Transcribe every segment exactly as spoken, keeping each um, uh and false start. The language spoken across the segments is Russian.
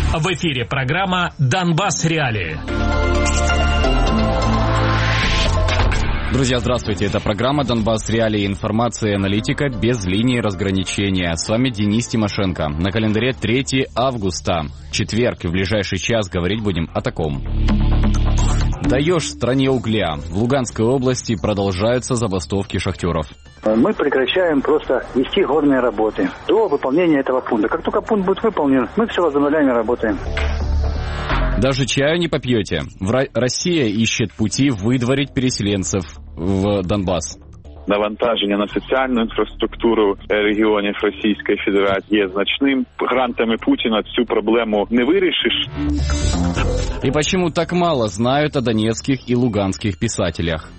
В эфире программа «Донбасс Реалии». Друзья, здравствуйте. Это программа «Донбасс Реалии». Информация и аналитика без линии разграничения. С вами Денис Тимошенко. На календаре третьего августа. Четверг. И в ближайший час говорить будем о таком. Даешь стране угля. В Луганской области продолжаются забастовки шахтеров. Мы прекращаем просто вести горные работы до выполнения этого пункта. Как только пункт будет выполнен, мы все возобновляем и работаем. Даже чаю не попьете. Россия ищет пути выдворить переселенцев в Донбас. Навантаження на соціальну інфраструктуру регіонів Російської Федерації є значним. Грантами Путіна цю проблему не вирішиш. И почему так мало знают о донецких и луганских писателях?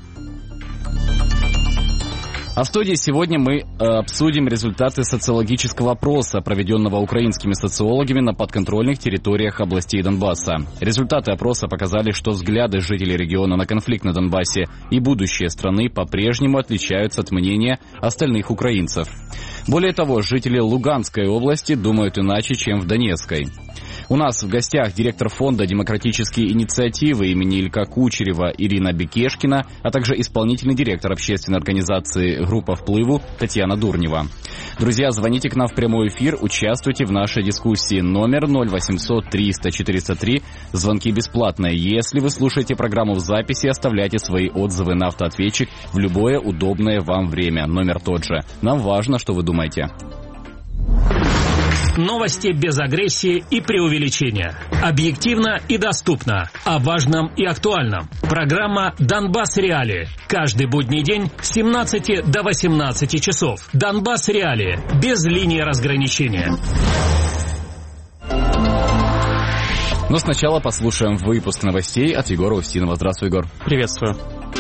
А в студии сегодня мы э, обсудим результаты социологического опроса, проведенного украинскими социологами на подконтрольных территориях областей Донбасса. Результаты опроса показали, что взгляды жителей региона на конфликт на Донбассе и будущее страны по-прежнему отличаются от мнения остальных украинцев. Более того, жители Луганской области думают иначе, чем в Донецкой. У нас в гостях директор фонда «Демократические инициативы» имени Илька Кучерева Ирина Бекешкина, а также исполнительный директор общественной организации «Группа впливу» Татьяна Дурнева. Друзья, звоните к нам в прямой эфир, участвуйте в нашей дискуссии. Номер ноль восемьсот триста четыреста три. Звонки бесплатные. Если вы слушаете программу в записи, оставляйте свои отзывы на автоответчик в любое удобное вам время. Номер тот же. Нам важно, что вы думаете. Новости без агрессии и преувеличения. Объективно и доступно. О важном и актуальном. Программа «Донбасс Реалии». Каждый будний день с семнадцати до восемнадцати часов. «Донбасс Реалии». Без линии разграничения. Но сначала послушаем выпуск новостей от Егора Устинова. Здравствуй, Егор. Приветствую.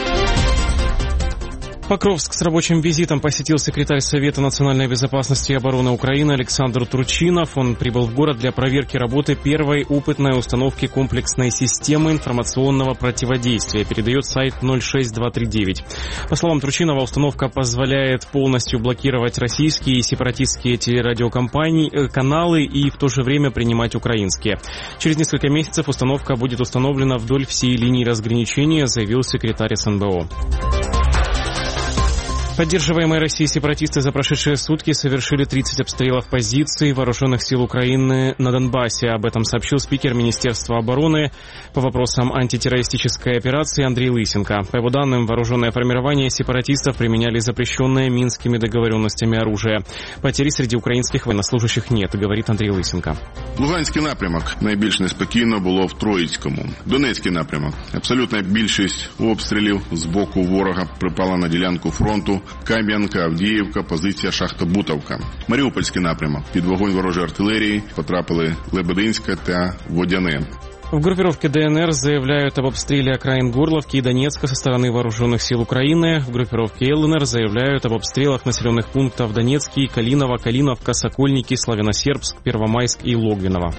Покровск с рабочим визитом посетил секретарь Совета национальной безопасности и обороны Украины Александр Турчинов. Он прибыл в город для проверки работы первой опытной установки комплексной системы информационного противодействия, передает сайт ноль шесть два три девять. По словам Турчинова, установка позволяет полностью блокировать российские и сепаратистские телерадиокомпании, каналы и в то же время принимать украинские. Через несколько месяцев установка будет установлена вдоль всей линии разграничения, заявил секретарь эс эн бэ о. Поддерживаемые Россией сепаратисты за прошедшие сутки совершили тридцать обстрелов позиций вооруженных сил Украины на Донбассе. Об этом сообщил спикер Министерства обороны по вопросам антитеррористической операции Андрей Лысенко. По его данным, вооруженное формирование сепаратистов применяли запрещенное Минскими договоренностями оружие. Потерь среди українських военнослужащих нет, говорит Андрій Лисенко. Луганський напрямок найбільш неспокійно було в Троїцькому. Донецький напрямок. Абсолютна більшість обстрілів з боку ворога припала на ділянку фронту Кам'янка, Авдіївка, позиція Шахта-Бутовка. Маріупольський напрямок. Під вогонь ворожої артилерії потрапили Лебединське та Водяне. В группировке дэ эн эр заявляют об обстреле окраин Горловки и Донецка со стороны вооруженных сил Украины. В группировке эл эн эр заявляют об обстрелах населенных пунктов Донецкий, Калиново, Калиновка, Сокольники, Славяно-Сербск, Первомайск и Логвиново.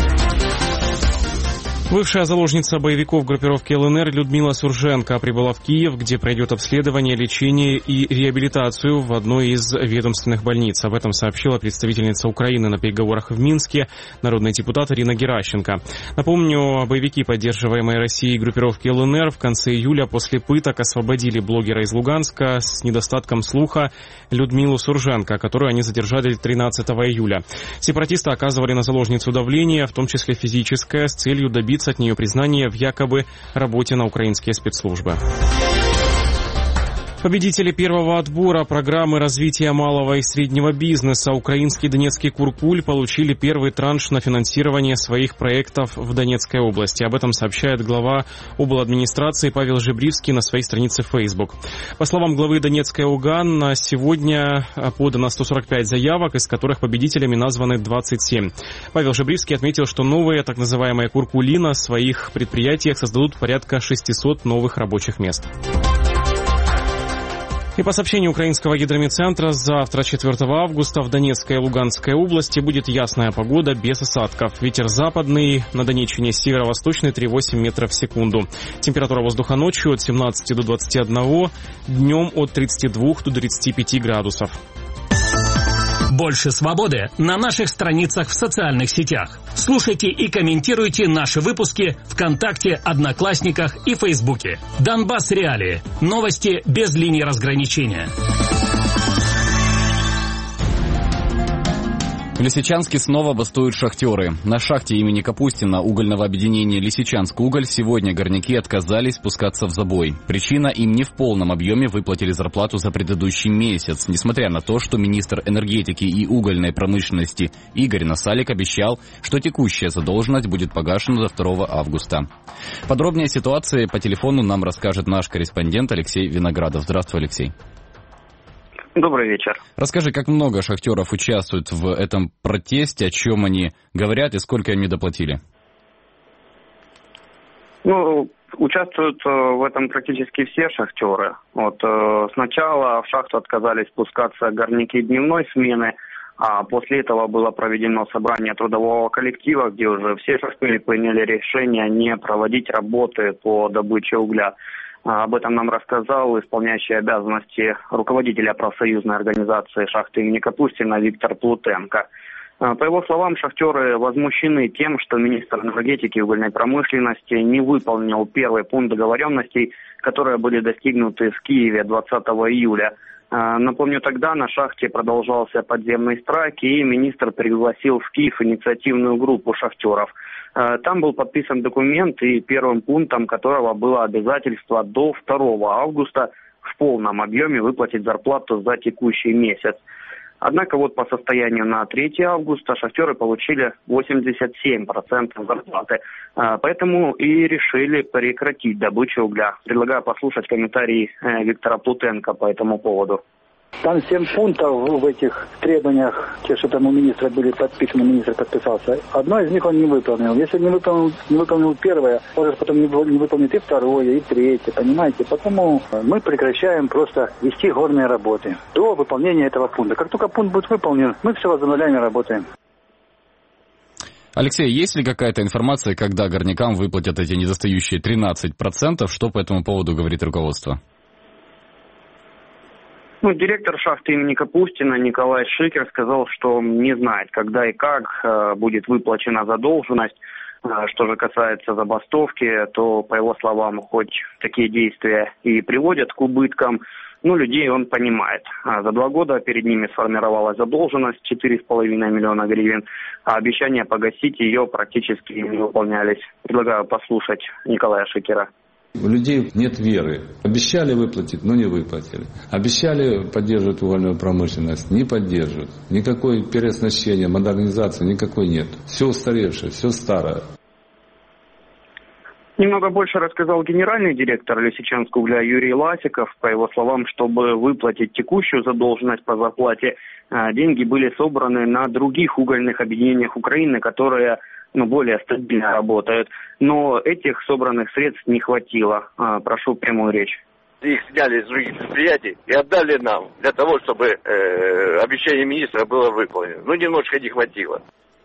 Бывшая заложница боевиков группировки эл эн эр Людмила Сурженко прибыла в Киев, где пройдет обследование, лечение и реабилитацию в одной из ведомственных больниц. Об этом сообщила представительница Украины на переговорах в Минске, народный депутат Ирина Геращенко. Напомню, боевики, поддерживаемые Россией группировки эл эн эр, в конце июля после пыток освободили блогера из Луганска с недостатком слуха Людмилу Сурженко, которую они задержали тринадцатого июля. Сепаратисты оказывали на заложницу давление, в том числе физическое, с целью добиться от нее признания в якобы работе на украинские спецслужбы. Победители первого отбора программы развития малого и среднего бизнеса украинский Донецкий Куркуль получили первый транш на финансирование своих проектов в Донецкой области. Об этом сообщает глава обладминистрации Павел Жебривский на своей странице в Facebook. По словам главы Донецкой ОГА, на сегодня подано сто сорок пять заявок, из которых победителями названы двадцать семь. Павел Жебривский отметил, что новые так называемые Куркули на своих предприятиях создадут порядка шестисот новых рабочих мест. И по сообщению украинского гидрометцентра, завтра, четвёртого августа, в Донецкой и Луганской области будет ясная погода без осадков. Ветер западный, на Донеччине северо-восточный три целых восемь десятых метра в секунду. Температура воздуха ночью от семнадцати до двадцати одного, днем от тридцати двух до тридцати пяти градусов. Больше свободы на наших страницах в социальных сетях. Слушайте и комментируйте наши выпуски ВКонтакте, Одноклассниках и Фейсбуке. Донбасс Реалии. Новости без линии разграничения. В Лисичанске снова бастуют шахтеры. На шахте имени Капустина угольного объединения «Лисичанск-Уголь» сегодня горняки отказались спускаться в забой. Причина – им не в полном объеме выплатили зарплату за предыдущий месяц, несмотря на то, что министр энергетики и угольной промышленности Игорь Насалик обещал, что текущая задолженность будет погашена до второго августа. Подробнее о ситуации по телефону нам расскажет наш корреспондент Алексей Виноградов. Здравствуй, Алексей. Добрый вечер. Расскажи, как много шахтеров участвуют в этом протесте, о чем они говорят и сколько им недоплатили? Ну, участвуют в этом практически все шахтеры. Вот сначала в шахту отказались спускаться горняки дневной смены, а после этого было проведено собрание трудового коллектива, где уже все шахтеры приняли решение не проводить работы по добыче угля. Об этом нам рассказал исполняющий обязанности руководителя профсоюзной организации шахты имени Капустина Виктор Плутенко. По его словам, шахтеры возмущены тем, что министр энергетики и угольной промышленности не выполнил первый пункт договоренностей, которые были достигнуты в Киеве двадцатого июля. Напомню, тогда на шахте продолжался подземный страйк, и министр пригласил в Киев инициативную группу шахтеров. Там был подписан документ, и первым пунктом которого было обязательство до второго августа в полном объеме выплатить зарплату за текущий месяц. Однако вот по состоянию на третьего августа шахтеры получили восемьдесят семь процентов зарплаты. Поэтому и решили прекратить добычу угля. Предлагаю послушать комментарий Виктора Плутенко по этому поводу. Там семь пунктов в этих требованиях, те, что там у министра были подписаны, министр подписался. Одно из них он не выполнил. Если не выполнил, не выполнил первое, может потом не выполнит и второе, и третье, понимаете? Потому мы прекращаем просто вести горные работы до выполнения этого пункта. Как только пункт будет выполнен, мы все возобновляем и работаем. Алексей, есть ли какая-то информация, когда горнякам выплатят эти недостающие тринадцать процентов? Что по этому поводу говорит руководство? Ну, директор шахты имени Капустина Николай Шикер сказал, что не знает, когда и как э, будет выплачена задолженность. Э, что же касается забастовки, то, по его словам, хоть такие действия и приводят к убыткам, но людей он понимает. А за два года перед ними сформировалась задолженность четыре с половиной миллиона гривен, а обещания погасить ее практически не выполнялись. Предлагаю послушать Николая Шикера. У людей нет веры. Обещали выплатить, но не выплатили. Обещали поддерживать угольную промышленность, не поддерживают. Никакой переоснащения, модернизации никакой нет. Все устаревшее, все старое. Немного больше рассказал генеральный директор Лисичанск-Угля Юрий Ласиков. По его словам, чтобы выплатить текущую задолженность по зарплате, деньги были собраны на других угольных объединениях Украины, которые ну, более стабильно работают. Но этих собранных средств не хватило. Прошу прямую речь. Их сняли из других предприятий и отдали нам, для того, чтобы э, обещание министра было выполнено. Ну, немножко не хватило.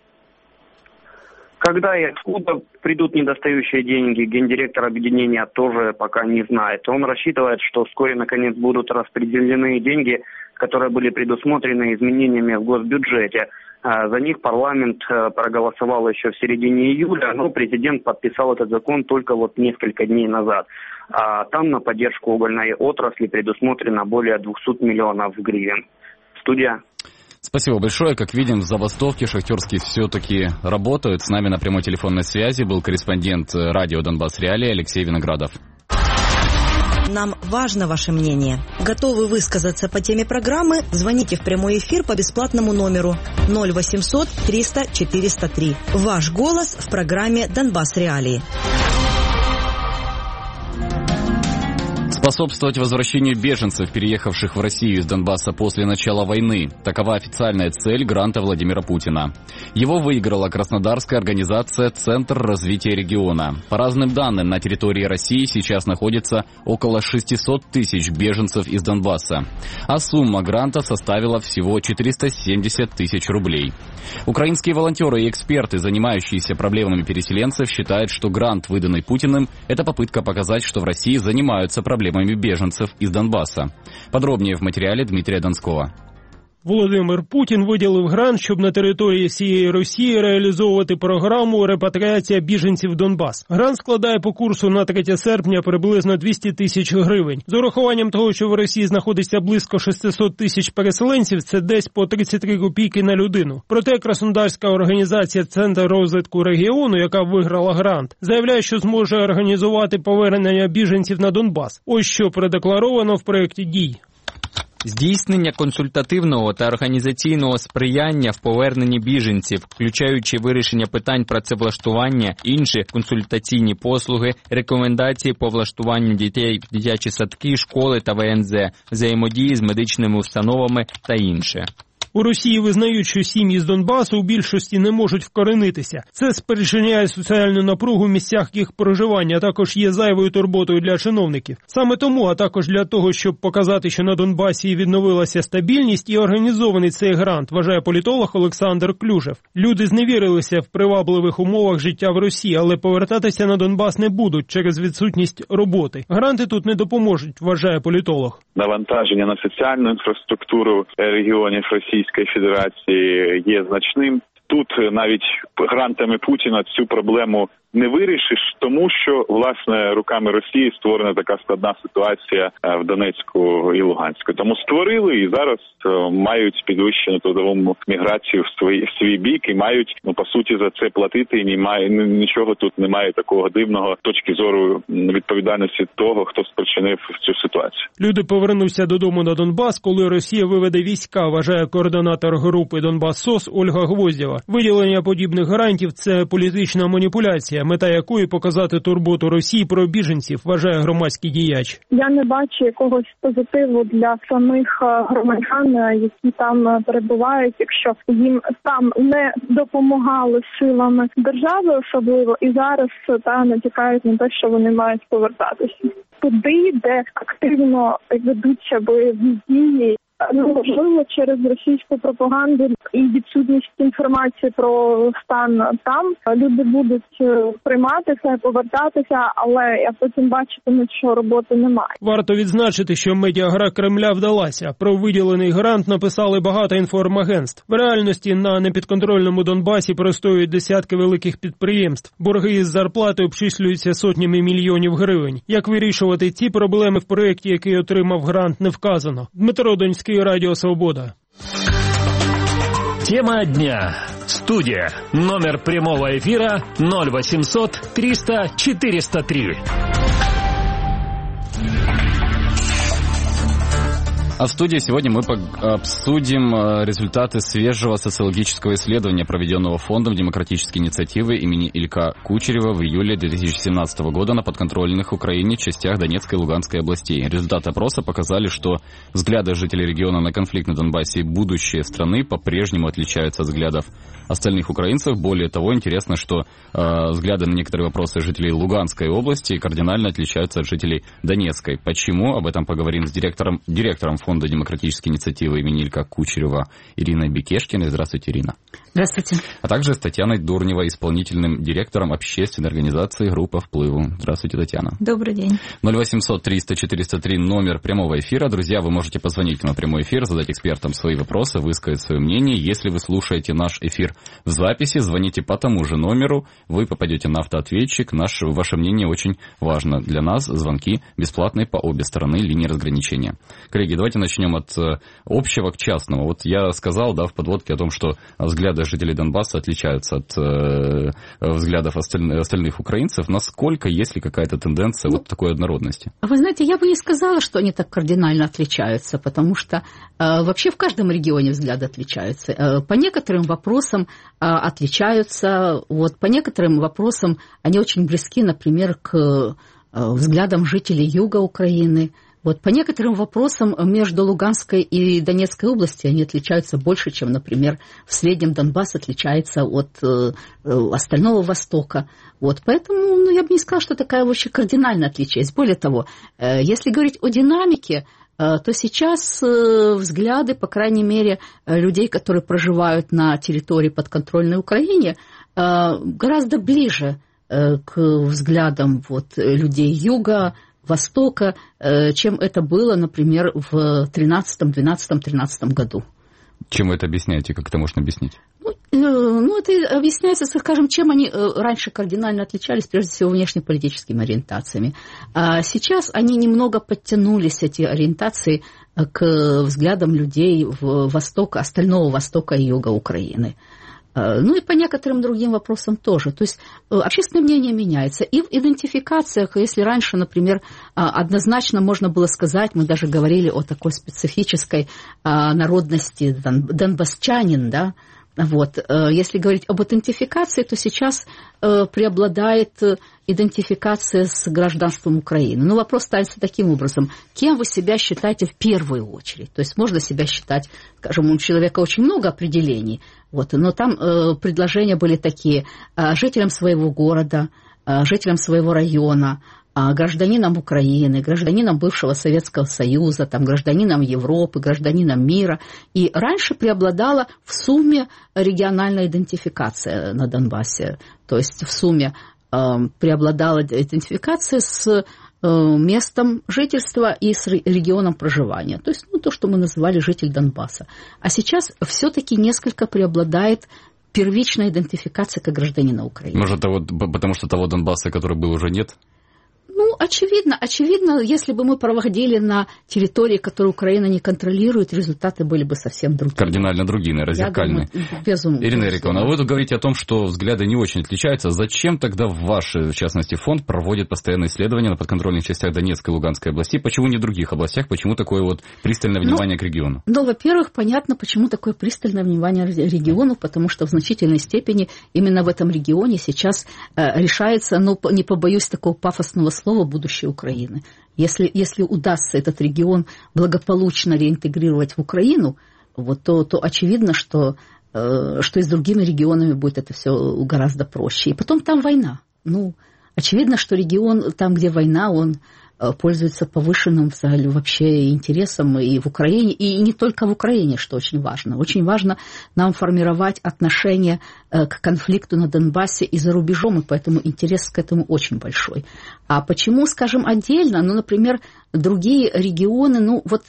Когда и откуда придут недостающие деньги, гендиректор объединения тоже пока не знает. Он рассчитывает, что вскоре, наконец, будут распределены деньги, которые были предусмотрены изменениями в госбюджете. За них парламент проголосовал еще в середине июля, но президент подписал этот закон только вот несколько дней назад. А там на поддержку угольной отрасли предусмотрено более двухсот миллионов гривен. Студия. Спасибо большое. Как видим, забастовки шахтерские все-таки работают. С нами на прямой телефонной связи был корреспондент радио «Донбасс Реалии» Алексей Виноградов. Нам важно ваше мнение. Готовы высказаться по теме программы? Звоните в прямой эфир по бесплатному номеру ноль восемьсот триста четыреста три. Ваш голос в программе «Донбасс Реалии». Способствовать возвращению беженцев, переехавших в Россию из Донбасса после начала войны. Такова официальная цель гранта Владимира Путина. Его выиграла краснодарская организация «Центр развития региона». По разным данным, на территории России сейчас находится около шестисот тысяч беженцев из Донбасса. А сумма гранта составила всего четыреста семьдесят тысяч рублей. Украинские волонтеры и эксперты, занимающиеся проблемами переселенцев, считают, что грант, выданный Путиным, это попытка показать, что в России занимаются проблемами беженцев из Донбасса. Подробнее в материале Дмитрия Донского. Володимир Путін виділив грант, щоб на території всієї Росії реалізовувати програму «Репатріація біженців в Донбас». Грант складає по курсу на третє серпня приблизно двісті тисяч гривень. З урахуванням того, що в Росії знаходиться близько шістсот тисяч переселенців, це десь по тридцять три копійки на людину. Проте краснодарська організація «Центр розвитку регіону», яка виграла грант, заявляє, що зможе організувати повернення біженців на Донбас. Ось що продекларовано в проєкті дій. Здійснення консультативного та організаційного сприяння в поверненні біженців, включаючи вирішення питань працевлаштування, інші консультаційні послуги, рекомендації по влаштуванню дітей в дитячі садки, школи та В Н З, взаємодії з медичними установами та інше. У Росії визнають, що сім'ї з Донбасу у більшості не можуть вкоренитися. Це спричиняє соціальну напругу в місцях їх проживання, а також є зайвою турботою для чиновників. Саме тому, а також для того, щоб показати, що на Донбасі відновилася стабільність, і організований цей грант, вважає політолог Олександр Клюжев. Люди зневірилися в привабливих умовах життя в Росії, але повертатися на Донбас не будуть через відсутність роботи. Гранти тут не допоможуть, вважає політолог. Навантаження на соціальну інфраструктуру регіонів Росії Російської Федерації є значним. Тут навіть грантами Путіна цю проблему не вирішиш, тому що, власне, руками Росії створена така складна ситуація в Донецьку і Луганську. Тому створили і зараз мають підвищену трудову міграцію в свій, в свій бік і мають, ну, по суті, за це платити. І немає, нічого тут немає такого дивного точки зору відповідальності того, хто спричинив цю ситуацію. Люди повернуться додому на Донбас, коли Росія виведе війська, вважає координатор групи «Донбас-СОС» Ольга Гвоздєва. Виділення подібних грантів – це політична маніпуляція, мета якої показати турботу Росії про біженців, вважає громадський діяч. Я не бачу якогось позитиву для самих громадян, які там перебувають, якщо їм там не допомагали силами держави особливо, і зараз та натякають на те, що вони мають повертатися туди, де активно ведуться бойові дії. Можливо, через російську пропаганду і відсутність інформації про стан там люди будуть прийматися, повертатися, але я потім бачитиму, що роботи немає. Варто відзначити, що медіагра Кремля вдалася. Про виділений грант написали багато інформагентств. В реальності на непідконтрольному Донбасі простоюють десятки великих підприємств. Борги із зарплати обчислюються сотнями мільйонів гривень. Як вирішувати ці проблеми в проєкті, який отримав грант, не вказано. Дмитро Донський, Радио Свобода. Тема дня. Студия. Номер прямого эфира ноль восемьсот триста четыреста три. А в студии сегодня мы обсудим результаты свежего социологического исследования, проведенного Фондом демократической инициативы имени Илька Кучерева в июле две тысячи семнадцатого года на подконтрольных Украине частях Донецкой и Луганской областей. Результаты опроса показали, что взгляды жителей региона на конфликт на Донбассе и будущее страны по-прежнему отличаются от взглядов остальных украинцев. Более того, интересно, что э, взгляды на некоторые вопросы жителей Луганской области кардинально отличаются от жителей Донецкой. Почему? Об этом поговорим с директором, директором Фонда демократической инициативы имени Илька Кучерева Ириной Бекешкиной. Здравствуйте, Ирина. Здравствуйте. А также с Татьяной Дурневой, исполнительным директором общественной организации «Группа впливу». Здравствуйте, Татьяна. Добрый день. ноль восемьсот триста четыреста три номер прямого эфира. Друзья, вы можете позвонить на прямой эфир, задать экспертам свои вопросы, высказать свое мнение. Если вы слушаете наш эфир в записи, звоните по тому же номеру, вы попадете на автоответчик. Наше, ваше мнение очень важно для нас. Звонки бесплатные по обе стороны линии разграничения. Коллеги, давайте начнем от общего к частному. Вот я сказал, да, в подводке о том, что взгляды жителей Донбасса отличаются от э, взглядов осталь, остальных украинцев. Насколько, есть ли какая-то тенденция ну, вот такой однородности? Вы знаете, я бы не сказала, что они так кардинально отличаются, потому что э, вообще в каждом регионе взгляды отличаются. Э, по некоторым вопросам э, отличаются, вот, по некоторым вопросам они очень близки, например, к э, взглядам жителей юга Украины. Вот по некоторым вопросам между Луганской и Донецкой областью они отличаются больше, чем, например, в среднем Донбасс отличается от э, остального Востока. Вот, поэтому ну, я бы не сказала, что такая вообще кардинальное отличие есть. Более того, э, если говорить о динамике, э, то сейчас э, взгляды, по крайней мере, людей, которые проживают на территории подконтрольной Украине, э, гораздо ближе э, к взглядам вот, людей юга, Востока, чем это было, например, в тринадцатом, двенадцатом, тринадцатом году. Чем вы это объясняете? Как это можно объяснить? Ну, ну, это объясняется, скажем, чем они раньше кардинально отличались, прежде всего, внешнеполитическими ориентациями. А сейчас они немного подтянулись, эти ориентации, к взглядам людей в восток, остального востока и юга Украины. Ну и по некоторым другим вопросам тоже. То есть общественное мнение меняется. И в идентификациях, если раньше, например, однозначно можно было сказать, мы даже говорили о такой специфической народности донбассчанин, да, вот. Если говорить об идентификации, то сейчас преобладает идентификация с гражданством Украины. Но вопрос ставится таким образом. Кем вы себя считаете в первую очередь? То есть можно себя считать, скажем, у человека очень много определений, вот, но там э, предложения были такие: жителям своего города, жителям своего района, гражданином Украины, гражданином бывшего Советского Союза, там, гражданином Европы, гражданином мира. И раньше преобладала в сумме региональная идентификация на Донбассе. То есть в сумме э, преобладала идентификация с э, местом жительства и с регионом проживания. То есть ну, то, что мы называли житель Донбасса. А сейчас все-таки несколько преобладает первичная идентификация как гражданина Украины. Может, того, потому что того Донбасса, который был, уже нет? Ну, очевидно, очевидно, если бы мы проводили на территории, которую Украина не контролирует, результаты были бы совсем другие. Кардинально другие, наверное, зеркальные. Безумно. Ирина Эриковна, вы тут говорите о том, что взгляды не очень отличаются. Зачем тогда ваш, в частности, фонд проводит постоянные исследования на подконтрольных частях Донецкой и Луганской областей? Почему не в других областях? Почему такое вот пристальное внимание ну, к региону? Ну, во-первых, понятно, почему такое пристальное внимание к региону, потому что в значительной степени именно в этом регионе сейчас э, решается, ну, не побоюсь такого пафосного слова, будущее Украины. Если, если удастся этот регион благополучно реинтегрировать в Украину, вот, то, то очевидно, что, э, что и с другими регионами будет это все гораздо проще. И потом там война. Ну, очевидно, что регион, там, где война, он пользуется повышенным вообще интересом и в Украине, и не только в Украине, что очень важно. Очень важно нам формировать отношение к конфликту на Донбассе и за рубежом, и поэтому интерес к этому очень большой. А почему, скажем, отдельно? Ну, например, другие регионы, ну, вот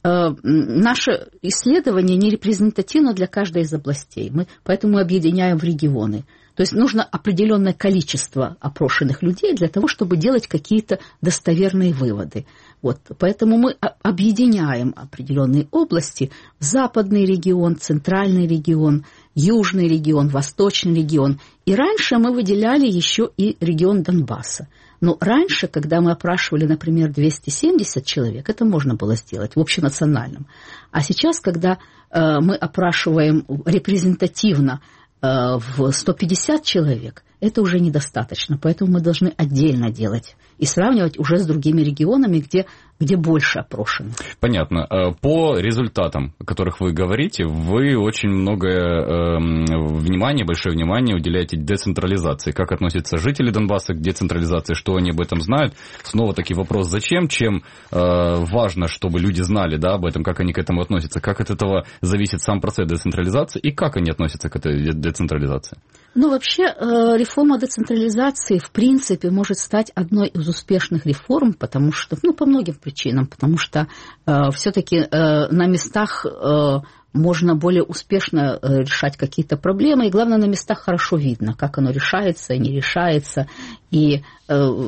наше исследование не репрезентативно для каждой из областей. Мы поэтому объединяем в регионы. То есть нужно определенное количество опрошенных людей для того, чтобы делать какие-то достоверные выводы. Вот. Поэтому мы объединяем определенные области в западный регион, центральный регион, южный регион, восточный регион. И раньше мы выделяли еще и регион Донбасса. Но раньше, когда мы опрашивали, например, двести семьдесят человек, это можно было сделать в общенациональном. А сейчас, когда э, мы опрашиваем репрезентативно в сто пятьдесят человек, это уже недостаточно. Поэтому мы должны отдельно делать и сравнивать уже с другими регионами, где, где больше опрошено. Понятно. По результатам, о которых вы говорите, вы очень многое э, внимание, большое внимание уделяете децентрализации. Как относятся жители Донбасса к децентрализации, что они об этом знают? Снова-таки вопрос, зачем? Чем э, важно, чтобы люди знали, да, об этом, как они к этому относятся, как от этого зависит сам процесс децентрализации и как они относятся к этой децентрализации? Ну, вообще, реформа децентрализации, в принципе, может стать одной из успешных реформ, потому что, ну, по многим причинам, потому что э, все-таки э, на местах э, можно более успешно э, решать какие-то проблемы, и, главное, на местах хорошо видно, как оно решается и не решается, и... Э,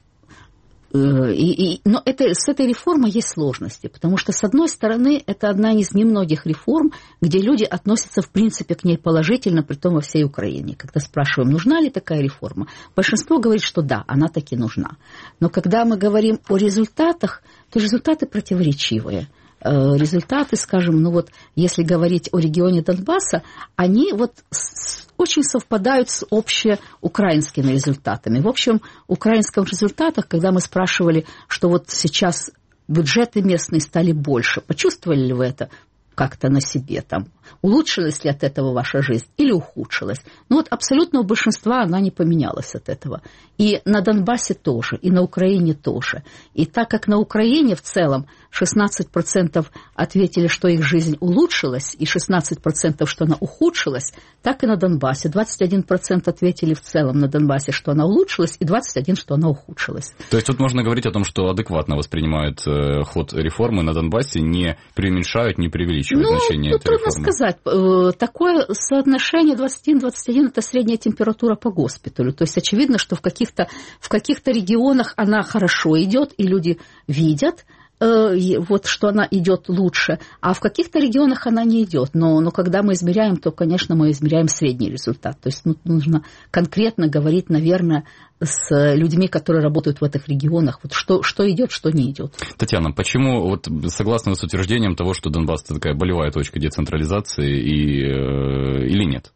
И, и, но это, с этой реформой есть сложности, потому что, с одной стороны, это одна из немногих реформ, где люди относятся, в принципе, к ней положительно, притом во всей Украине. Когда спрашиваем, нужна ли такая реформа, большинство говорит, что да, она таки нужна. Но когда мы говорим о результатах, то результаты противоречивые. Результаты, скажем, ну вот, если говорить о регионе Донбасса, они вот очень совпадают с общеукраинскими результатами. В общем, в украинских результатах, когда мы спрашивали, что вот сейчас бюджеты местные стали больше, почувствовали ли вы это как-то на себе, там, улучшилась ли от этого ваша жизнь или ухудшилась? Ну вот абсолютно у большинства она не поменялась от этого. И на Донбассе тоже, и на Украине тоже. И так как на Украине в целом шестнадцать процентов ответили, что их жизнь улучшилась, и шестнадцать процентов, что она ухудшилась, так и на Донбассе. двадцать один процент ответили в целом на Донбассе, что она улучшилась, и двадцать один процент, что она ухудшилась. То есть тут можно говорить о том, что адекватно воспринимают э, ход реформы на Донбассе, не преуменьшают, не преувеличивают ну, значение ну, этой реформы? Ну, трудно сказать, такое соотношение двадцать один двадцать один это средняя температура по госпиталю. То есть очевидно, что в каких-то, в каких-то регионах она хорошо идет, и люди видят, вот, что она идет лучше, а в каких-то регионах она не идет. Но, но когда мы измеряем, то, конечно, мы измеряем средний результат. То есть ну, нужно конкретно говорить, наверное, с людьми, которые работают в этих регионах, вот что, что идет, что не идет. Татьяна, почему, вот согласны с утверждением того, что Донбасс это такая болевая точка децентрализации и, или нет?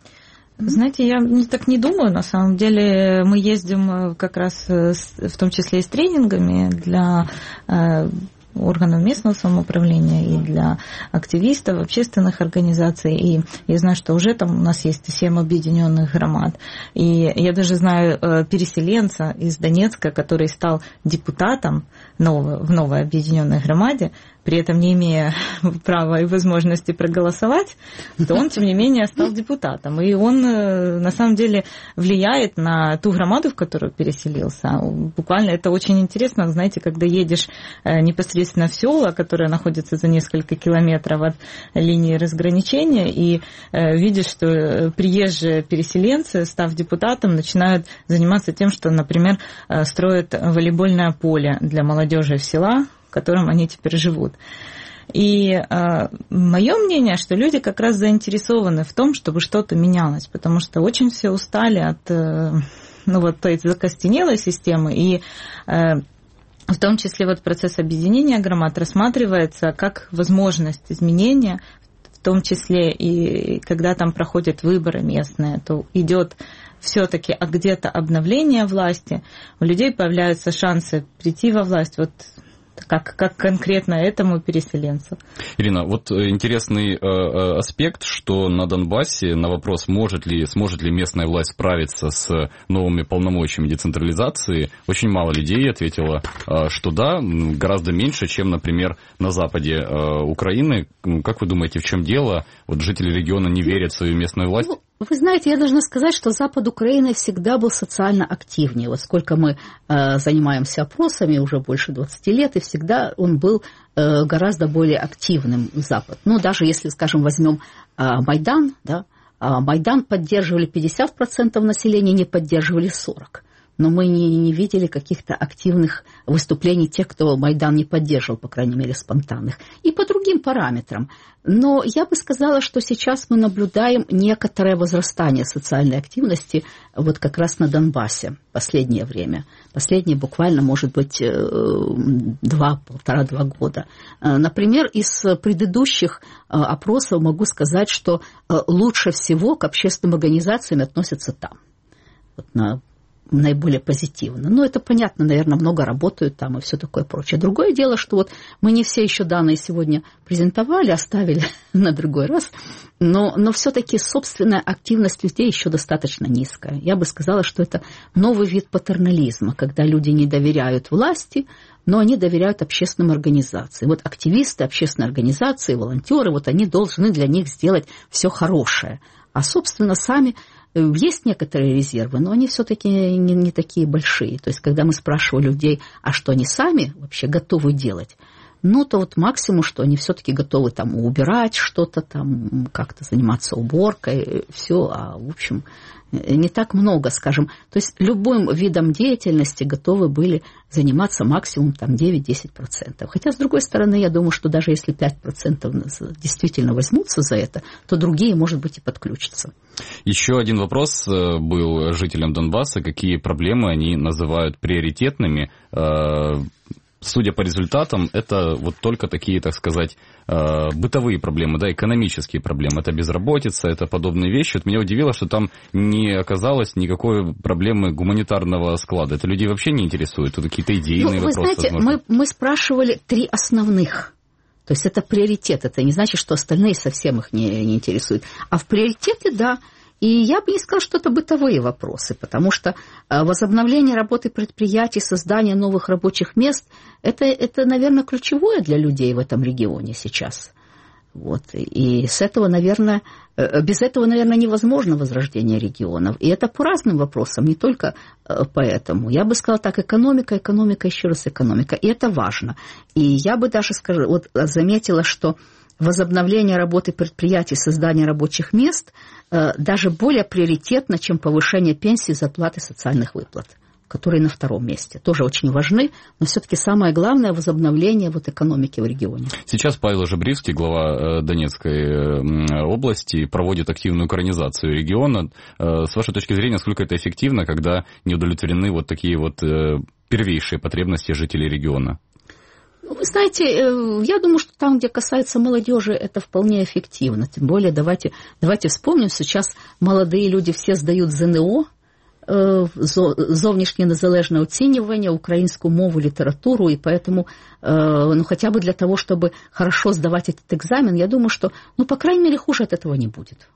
Знаете, я так не думаю, на самом деле мы ездим как раз в том числе и с тренингами для органов местного самоуправления и для активистов, общественных организаций. И я знаю, что уже там у нас есть семь объединенных громад. И я даже знаю переселенца из Донецка, который стал депутатом нового, в новой объединенной громаде, при этом не имея права и возможности проголосовать, то он, тем не менее, стал депутатом. И он, на самом деле, влияет на ту громаду, в которую переселился. Буквально это очень интересно, знаете, когда едешь непосредственно в села, которые находятся за несколько километров от линии разграничения, и видишь, что приезжие переселенцы, став депутатом, начинают заниматься тем, что, например, строят волейбольное поле для молодежи в села, в котором они теперь живут. И э, мое мнение, что люди как раз заинтересованы в том, чтобы что-то менялось, потому что очень все устали от э, ну, вот, той закостенелой системы, и э, в том числе вот процесс объединения громад рассматривается как возможность изменения, в том числе и когда там проходят выборы местные, то идет все-таки а где-то обновление власти, у людей появляются шансы прийти во власть, вот как, как конкретно этому переселенцу. Ирина, вот интересный э, аспект, что на Донбассе на вопрос, может ли, сможет ли местная власть справиться с новыми полномочиями децентрализации, очень мало людей ответило, э, что да, гораздо меньше, чем, например, на западе э, Украины. Как вы думаете, в чем дело? Вот жители региона не верят в свою местную власть? Вы знаете, я должна сказать, что Запад Украины всегда был социально активнее. Вот сколько мы э, занимаемся опросами, уже больше двадцати лет, и всегда он был э, гораздо более активным, Запад. Ну, даже если, скажем, возьмем э, Майдан, да, э, Майдан поддерживали пятьдесят процентов населения, не поддерживали сорок процентов. Но мы не, не видели каких-то активных выступлений тех, кто Майдан не поддерживал, по крайней мере, спонтанных. И по другим параметрам. Но я бы сказала, что сейчас мы наблюдаем некоторое возрастание социальной активности вот как раз на Донбассе в последнее время. Последние буквально, может быть, два, полтора-два года. Например, из предыдущих опросов могу сказать, что лучше всего к общественным организациям относятся там. Вот на наиболее позитивно. Ну, это понятно, наверное, много работают там и все такое прочее. Другое дело, что вот мы не все еще данные сегодня презентовали, оставили на другой раз, но, но все-таки собственная активность людей еще достаточно низкая. Я бы сказала, что это новый вид патернализма, когда люди не доверяют власти, но они доверяют общественным организациям. Вот активисты, общественные организации, волонтеры, вот они должны для них сделать все хорошее. А, собственно, сами есть некоторые резервы, но они все-таки не, не такие большие. То есть, когда мы спрашивали людей, а что они сами вообще готовы делать, ну, то вот максимум, что они все-таки готовы там убирать что-то, там как-то заниматься уборкой, все, а в общем не так много, скажем. То есть любым видом деятельности готовы были заниматься максимум там девять-десять процентов. Хотя, с другой стороны, я думаю, что даже если пять процентов действительно возьмутся за это, то другие, может быть, и подключатся. Еще один вопрос был жителям Донбасса. Какие проблемы они называют приоритетными? Судя по результатам, это вот только такие, так сказать, бытовые проблемы, да, экономические проблемы. Это безработица, это подобные вещи. Вот меня удивило, что там не оказалось никакой проблемы гуманитарного склада. Это людей вообще не интересует. Это какие-то идейные ну, вы вопросы. Знаете, мы, мы спрашивали три основных. То есть это приоритет. Это не значит, что остальные совсем их не, не интересуют. А в приоритете, да. И я бы не сказала, что это бытовые вопросы, потому что возобновление работы предприятий, создание новых рабочих мест, это, это, наверное, ключевое для людей в этом регионе сейчас. Вот. И с этого, наверное, без этого, наверное, невозможно возрождение регионов. И это по разным вопросам, не только поэтому. Я бы сказала так, экономика, экономика, еще раз экономика. И это важно. И я бы даже скажу, вот заметила, что возобновление работы предприятий, создание рабочих мест даже более приоритетно, чем повышение пенсий, зарплаты, социальных выплат, которые на втором месте. Тоже очень важны, но все-таки самое главное – возобновление вот экономики в регионе. Сейчас Павел Жебривский, глава Донецкой области, проводит активную украинизацию региона. С вашей точки зрения, насколько это эффективно, когда не удовлетворены вот такие вот первейшие потребности жителей региона? Вы знаете, я думаю, что там, где касается молодежи, это вполне эффективно. Тем более, давайте, давайте вспомним, сейчас молодые люди все сдают ЗНО, зовнішнє незалежне оцінювання, українську мову, литературу, и поэтому, ну, хотя бы для того, чтобы хорошо сдавать этот экзамен, я думаю, что, ну, по крайней мере, хуже от этого не будет.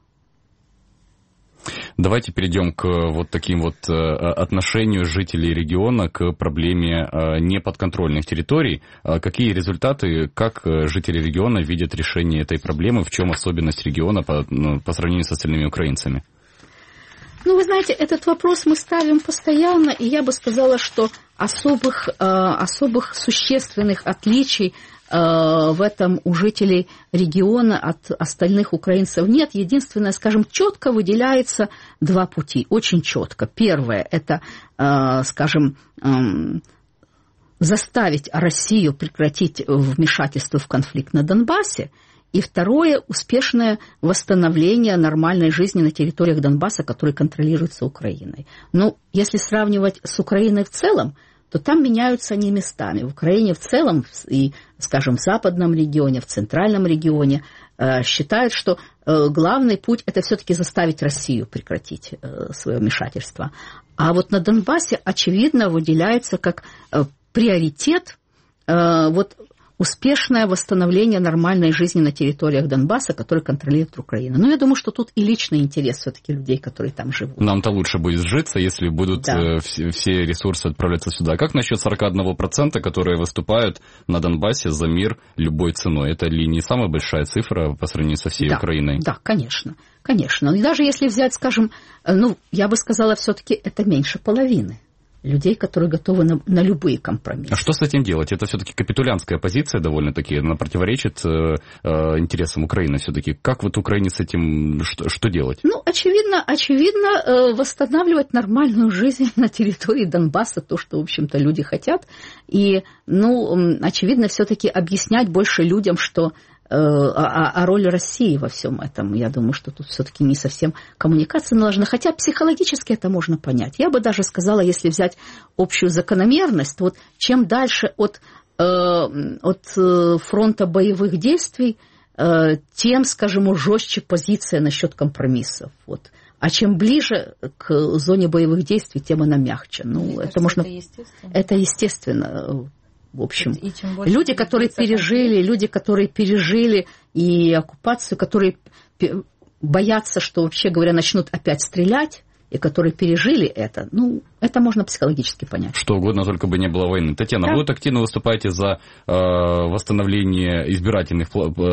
Давайте перейдем к вот таким вот отношению жителей региона к проблеме неподконтрольных территорий. Какие результаты, как жители региона видят решение этой проблемы, в чем особенность региона по, ну, по сравнению с остальными украинцами? Ну, вы знаете, этот вопрос мы ставим постоянно, и я бы сказала, что особых, особых существенных отличий в этом у жителей региона от остальных украинцев нет. Единственное, скажем, четко выделяется два пути, очень четко. Первое – это, скажем, заставить Россию прекратить вмешательство в конфликт на Донбассе. И второе – успешное восстановление нормальной жизни на территориях Донбасса, которые контролируются Украиной. Но если сравнивать с Украиной в целом, то там меняются они местами. В Украине в целом, и, скажем, в западном регионе, в центральном регионе, э, считают, что э, главный путь – это все-таки заставить Россию прекратить э, свое вмешательство. А вот на Донбассе, очевидно, выделяется как э, приоритет э, вот, успешное восстановление нормальной жизни на территориях Донбасса, которые контролирует Украина. Но я думаю, что тут и личный интерес все-таки людей, которые там живут. Нам-то лучше будет сжиться, если будут да. все, все ресурсы отправляться сюда. Как насчет сорок один процент, которые выступают на Донбассе за мир любой ценой? Это ли не самая большая цифра по сравнению со всей да, Украиной? Да, конечно, конечно. И даже если взять, скажем, ну, я бы сказала, все-таки это меньше половины людей, которые готовы на, на любые компромиссы. А что с этим делать? Это все-таки капитулянская позиция довольно-таки, она противоречит э, э, интересам Украины все-таки. Как вот Украине с этим, что, что делать? Ну, очевидно, очевидно э, восстанавливать нормальную жизнь на территории Донбасса, то, что, в общем-то, люди хотят. И, ну, очевидно, все-таки объяснять больше людям, что А, а роль России во всем этом, я думаю, что тут все-таки не совсем коммуникация налажена, хотя психологически это можно понять. Я бы даже сказала, если взять общую закономерность, вот чем дальше от, э, от фронта боевых действий, э, тем, скажем, жестче позиция насчет компромиссов. Вот. А чем ближе к зоне боевых действий, тем она мягче. Ну, Мне это кажется, можно... это естественно. Это естественно. В общем, люди, которые пережили, люди, которые пережили и оккупацию, которые боятся, что, вообще говоря, начнут опять стрелять, и которые пережили это, ну, это можно психологически понять. Что угодно, только бы не было войны. Татьяна, да. Вы вот активно выступаете за э, восстановление избирательных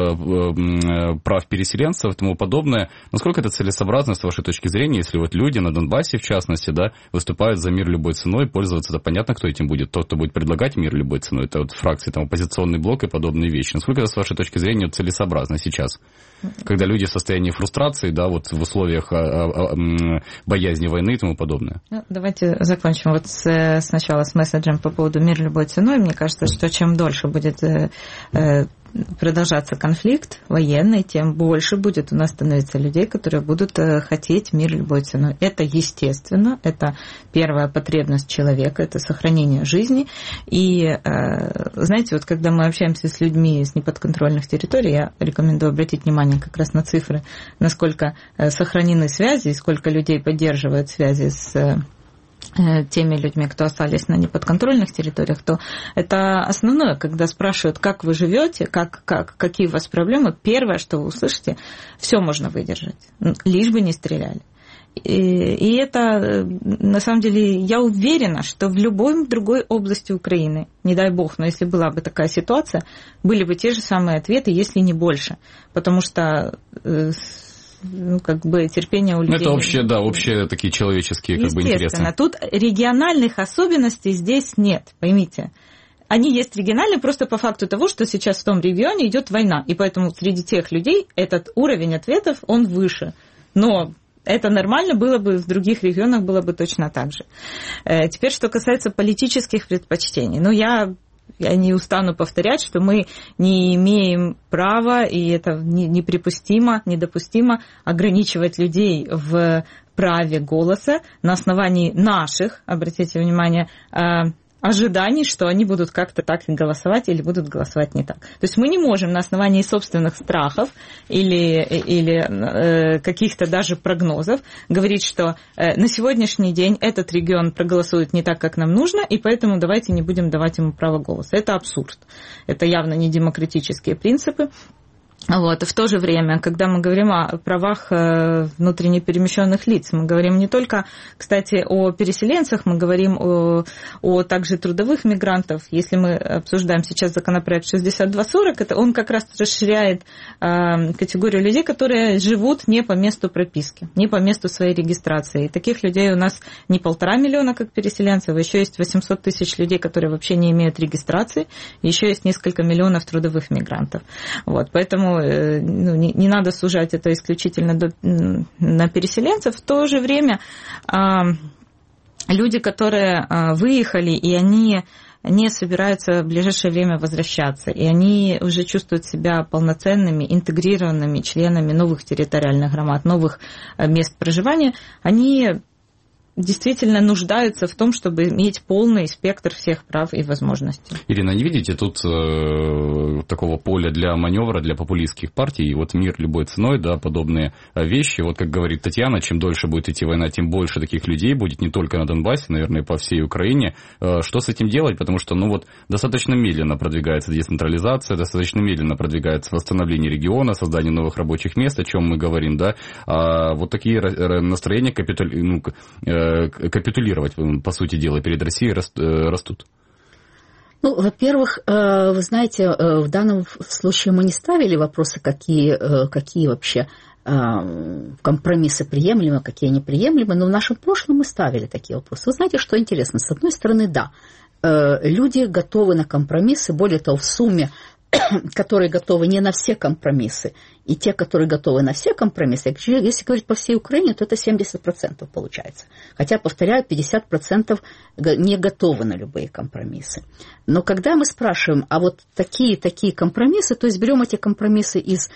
э, прав переселенцев и тому подобное. Насколько это целесообразно, с вашей точки зрения, если вот люди на Донбассе, в частности, да, выступают за мир любой ценой, пользоваться, это понятно, кто этим будет. Тот, кто будет предлагать мир любой ценой, это вот фракции, там, оппозиционный блок и подобные вещи. Насколько это, с вашей точки зрения, целесообразно сейчас? Когда люди в состоянии фрустрации, да, вот в условиях боязни войны и тому подобное. Ну, давайте закончим вот с, сначала с месседжем по поводу мир любой ценой. Мне кажется, что чем дольше будет э, продолжаться конфликт военный, тем больше будет у нас становиться людей, которые будут э, хотеть мир любой ценой. Это естественно, это первая потребность человека, это сохранение жизни. И, э, знаете, вот когда мы общаемся с людьми с неподконтрольных территорий, я рекомендую обратить внимание как раз на цифры, насколько э, сохранены связи, сколько людей поддерживают связи с э, теми людьми, кто остались на неподконтрольных территориях, то это основное, когда спрашивают, как вы живете, как, как, какие у вас проблемы, первое, что вы услышите, все можно выдержать, лишь бы не стреляли. И, и это, на самом деле, я уверена, что в любой другой области Украины, не дай бог, но если была бы такая ситуация, были бы те же самые ответы, если не больше. Потому что ну, как бы терпение у людей... Это общие, да, общие такие человеческие как бы интересы. Естественно, тут региональных особенностей здесь нет, поймите. они есть региональные просто по факту того, что сейчас в том регионе идет война, и поэтому среди тех людей этот уровень ответов, он выше. Но это нормально было бы, в других регионах было бы точно так же. Теперь, что касается политических предпочтений. Ну, я, я не устану повторять, что мы не имеем права, и это неприпустимо, недопустимо ограничивать людей в праве голоса на основании наших, обратите внимание, ожиданий, что они будут как-то так голосовать или будут голосовать не так. То есть мы не можем на основании собственных страхов или, или э, каких-то даже прогнозов говорить, что э, на сегодняшний день этот регион проголосует не так, как нам нужно, и поэтому давайте не будем давать ему право голоса. Это абсурд. Это явно не демократические принципы. Вот. В то же время, когда мы говорим о правах внутренне перемещенных лиц, мы говорим не только, кстати, о переселенцах, мы говорим о, о также трудовых мигрантах. Если мы обсуждаем сейчас законопроект шестьдесят два сорок, это он как раз расширяет э, категорию людей, которые живут не по месту прописки, не по месту своей регистрации. И таких людей у нас не полтора миллиона, как переселенцев, а еще есть восемьсот тысяч людей, которые вообще не имеют регистрации, и еще есть несколько миллионов трудовых мигрантов. Вот. Поэтому ну, не, не надо сужать это исключительно до, на переселенцев. В то же время а, люди, которые а, выехали, и они не собираются в ближайшее время возвращаться, и они уже чувствуют себя полноценными, интегрированными членами новых территориальных громад, новых мест проживания, они действительно нуждаются в том, чтобы иметь полный спектр всех прав и возможностей. Ирина, не видите тут э, такого поля для маневра, для популистских партий? И вот мир любой ценой, да, подобные вещи. Вот как говорит Татьяна, чем дольше будет идти война, тем больше таких людей будет не только на Донбассе, наверное, по всей Украине. Э, что с этим делать? Потому что, ну вот, достаточно медленно продвигается децентрализация, достаточно медленно продвигается восстановление региона, создание новых рабочих мест, о чем мы говорим, да. А вот такие настроения капитали... ну, э, капитулировать, по сути дела, перед Россией растут? Ну, во-первых, вы знаете, в данном случае мы не ставили вопросы, какие, какие вообще компромиссы приемлемы, какие неприемлемы, но в нашем прошлом мы ставили такие вопросы. Вы знаете, что интересно? С одной стороны, да, люди готовы на компромиссы, более того, в сумме, которые готовы не на все компромиссы, и те, которые готовы на все компромиссы, если говорить по всей Украине, то это семьдесят процентов получается. Хотя, повторяю, пятьдесят процентов не готовы на любые компромиссы. Но когда мы спрашиваем, а вот такие-такие компромиссы, то есть берем эти компромиссы из,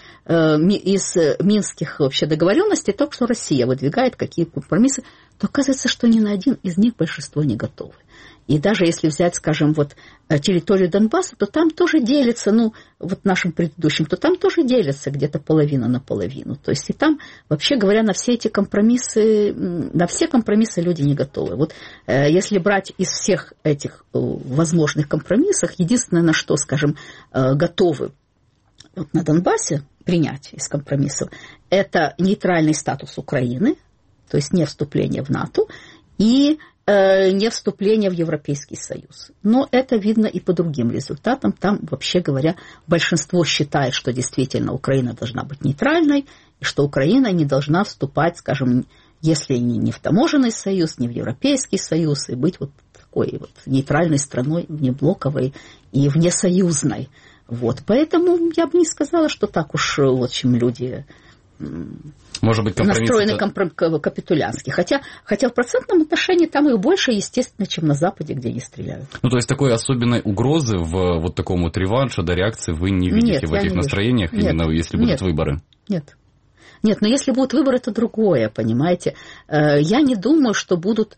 из минских вообще договоренностей, только что Россия выдвигает какие компромиссы, то оказывается, что ни на один из них большинство не готовы. И даже если взять, скажем, вот территорию Донбасса, то там тоже делится, ну, вот нашим предыдущим, то там тоже делится где-то половина на половину. То есть и там, вообще говоря, на все эти компромиссы, на все компромиссы люди не готовы. Вот если брать из всех этих возможных компромиссов, единственное, на что, скажем, готовы вот на Донбассе принять из компромиссов, это нейтральный статус Украины, то есть не вступление в НАТО, и не вступление в Европейский Союз. Но это видно и по другим результатам. Там, вообще говоря, большинство считает, что действительно Украина должна быть нейтральной, и что Украина не должна вступать, скажем, если не в таможенный союз, не в Европейский Союз, и быть вот такой вот нейтральной страной, внеблоковой и внесоюзной. Вот. Поэтому я бы не сказала, что так уж, в общем, люди... Может быть, настроены это... капитулянски. Хотя, хотя в процентном отношении там их больше, естественно, чем на Западе, где они стреляют. Ну, то есть такой особенной угрозы в вот таком вот реванше, до реакции вы не видите? Нет, в этих настроениях, вижу. Именно если будут Нет. выборы? Нет. Нет, но если будут выборы, это другое, понимаете. Я не думаю, что будут...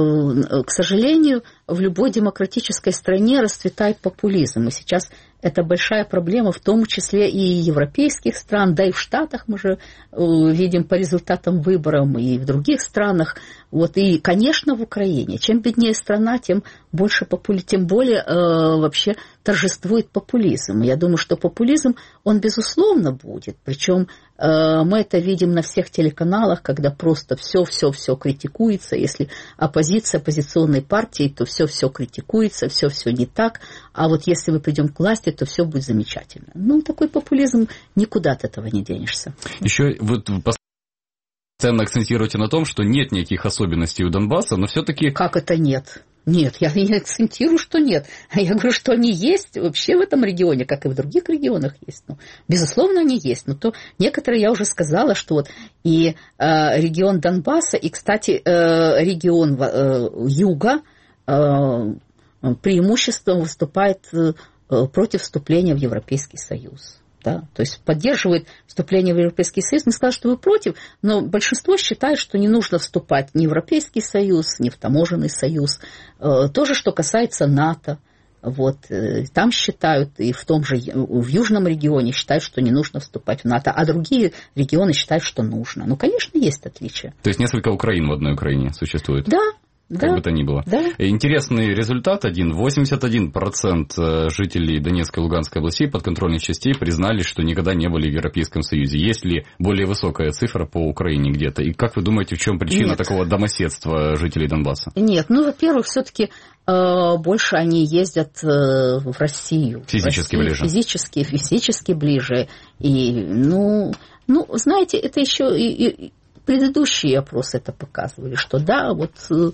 К сожалению, в любой демократической стране расцветает популизм. И сейчас это большая проблема, в том числе и европейских стран, да и в Штатах мы же видим по результатам выборов, и в других странах. Вот, и, конечно, в Украине. Чем беднее страна, тем больше попули... тем более э, вообще торжествует популизм. Я думаю, что популизм, он безусловно будет. Причем э, мы это видим на всех телеканалах, когда просто все-все-все критикуется. Если оппозиция, оппозиционной партии, то все-все критикуется, все-все не так. А вот если мы придем к власти, то все будет замечательно. Ну, такой популизм, никуда от этого не денешься. Еще вот постоянно акцентируете на том, что нет никаких особенностей у Донбасса, но все-таки... Как это нет? Нет, я не акцентирую, что нет. Я говорю, что они есть вообще в этом регионе, как и в других регионах есть. Ну, безусловно, они есть. Но то некоторые я уже сказала, что вот и э, регион Донбасса, и, кстати, э, регион э, Юга э, преимущественно выступает э, против вступления в Европейский Союз. Да, то есть поддерживает вступление в Европейский Союз. Не сказал, что вы против, но большинство считает, что не нужно вступать ни в Европейский Союз, ни в таможенный союз. То же, что касается НАТО. Вот, там считают, и в том же, в южном регионе считают, что не нужно вступать в НАТО, а другие регионы считают, что нужно. Ну, конечно, есть отличия. То есть несколько Украин в одной Украине существует? Да. Как да, бы то ни было. Да. Интересный результат один. восемьдесят один процент жителей Донецкой и Луганской областей подконтрольных частей признали, что никогда не были в Европейском Союзе. Есть ли более высокая цифра по Украине где-то? И как вы думаете, в чем причина Нет. такого домоседства жителей Донбасса? Нет, ну, во-первых, все-таки э, больше они ездят э, в Россию. Физически в Россию, ближе. Физически, физически ближе. И, ну, ну, знаете, это еще и, и предыдущие опросы это показывали, что да, вот...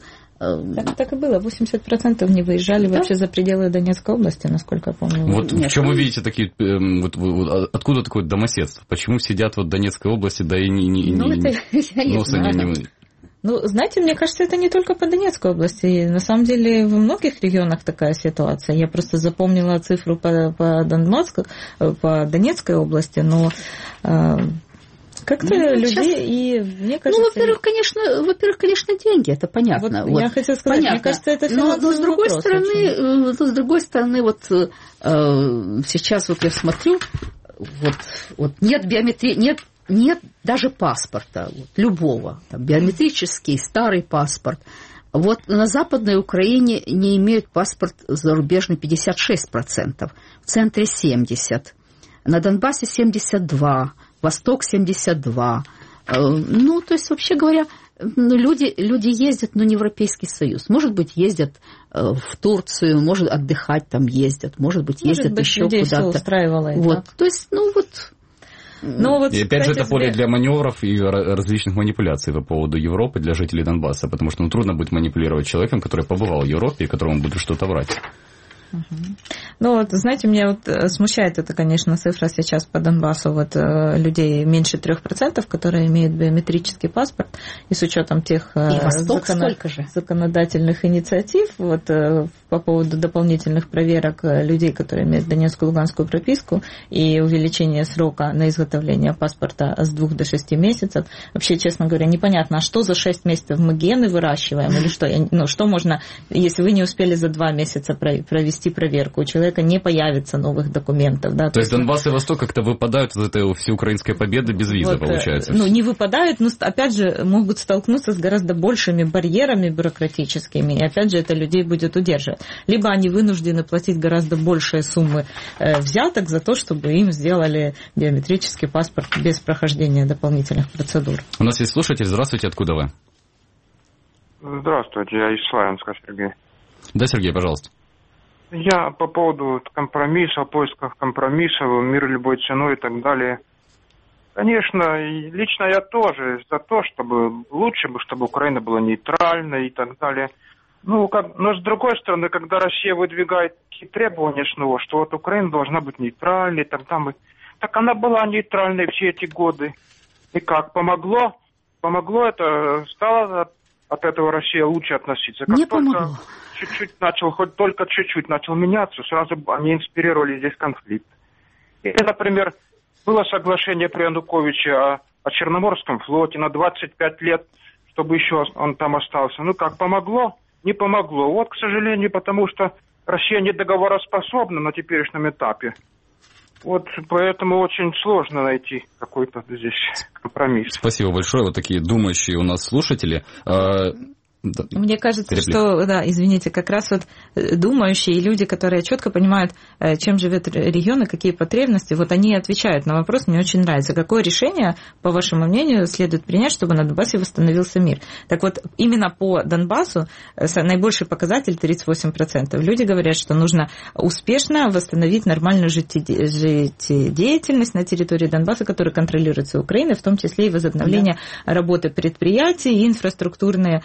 Так, так и было. восемьдесят процентов не выезжали да? вообще за пределы Донецкой области, насколько я помню. Вот Нет, в чем вы видите такие... Вот, вот, откуда такое домоседство? Почему сидят вот в Донецкой области, да и не... не, ну, не это я не знаю. Не, не... Ну, знаете, мне кажется, это не только по Донецкой области. На самом деле, во многих регионах такая ситуация. Я просто запомнила цифру по, по, Донбасску, по Донецкой области, но... Как-то ну, людей сейчас... и мне кажется... Ну, во-первых, конечно, во-первых, конечно, деньги, это понятно. Вот вот. Я хотела сказать, понятно. Мне кажется, это но, но с другой вопрос, стороны, но с другой стороны, вот э, сейчас вот я смотрю, вот, вот нет биометрии, нет, нет даже паспорта, вот, любого, там, биометрический, старый паспорт. Вот на Западной Украине не имеют паспорт зарубежный пятьдесят шесть процентов, в центре семьдесят процентов, на Донбассе семьдесят два процента. Восток семьдесят два. Ну, то есть, вообще говоря, люди, люди ездят, но не в Европейский Союз. Может быть, ездят в Турцию, может, отдыхать там ездят, может быть, ездят может быть, еще людей куда-то. Все устраивало это. Вот. То есть, ну вот... Ну, вот, и опять кстати, же, это поле для маневров и различных манипуляций по поводу Европы для жителей Донбасса, потому что ну, трудно будет манипулировать человеком, который побывал в Европе и которому будет что-то врать. Ну вот, знаете, меня вот смущает это, конечно, цифра сейчас по Донбассу вот людей меньше трех процентов, которые имеют биометрический паспорт, и с учетом тех закон... законодательных инициатив вот, по поводу дополнительных проверок людей, которые имеют Донецкую и Луганскую прописку, и увеличение срока на изготовление паспорта с двух до шести месяцев. Вообще, честно говоря, непонятно, а что за шесть месяцев мы гены выращиваем, или что? Ну, что можно, если вы не успели за два месяца провести проверку, у человека не появится новых документов. Да, то, то есть Донбасс и Восток как-то выпадают из этой всеукраинской победы без визы, вот, получается? Ну, не выпадают, но, опять же, могут столкнуться с гораздо большими барьерами бюрократическими, и, опять же, это людей будет удерживать. Либо они вынуждены платить гораздо большие суммы э, взяток за то, чтобы им сделали биометрический паспорт без прохождения дополнительных процедур. У нас есть слушатель. Здравствуйте, откуда вы? Здравствуйте, я из Славянска, Сергей. Да, Сергей, пожалуйста. Я по поводу компромисса, поисков компромиссов, мир любой ценой и так далее. Конечно, и лично я тоже за то, чтобы лучше бы, чтобы Украина была нейтральной и так далее. Ну, как, но с другой стороны, когда Россия выдвигает такие требования снова, что вот Украина должна быть нейтральной, тогда мы... Так она была нейтральной все эти годы. И как, помогло? Помогло это? Стало от этого Россия лучше относиться? Как Не только помогло. Чуть-чуть начал, хоть только чуть-чуть начал меняться, сразу они инспирировали здесь конфликт. Или, например, было соглашение при Януковиче о, о Черноморском флоте на двадцать пять лет, чтобы еще он там остался. Ну как, помогло? Не помогло. Вот, к сожалению, потому что Россия не договороспособна на теперешнем этапе. Вот поэтому очень сложно найти какой-то здесь компромисс. Спасибо большое. Вот такие думающие у нас слушатели. Мне кажется, Реплика. что, да, извините, как раз вот думающие люди, которые четко понимают, чем живет регион и какие потребности, вот они отвечают на вопрос, мне очень нравится. Какое решение, по вашему мнению, следует принять, чтобы на Донбассе восстановился мир? Так вот, именно по Донбассу наибольший показатель тридцать восемь процентов. Люди говорят, что нужно успешно восстановить нормальную жизнедеятельность на территории Донбасса, которая контролируется Украиной, в том числе и возобновление да. работы предприятий и инфраструктурные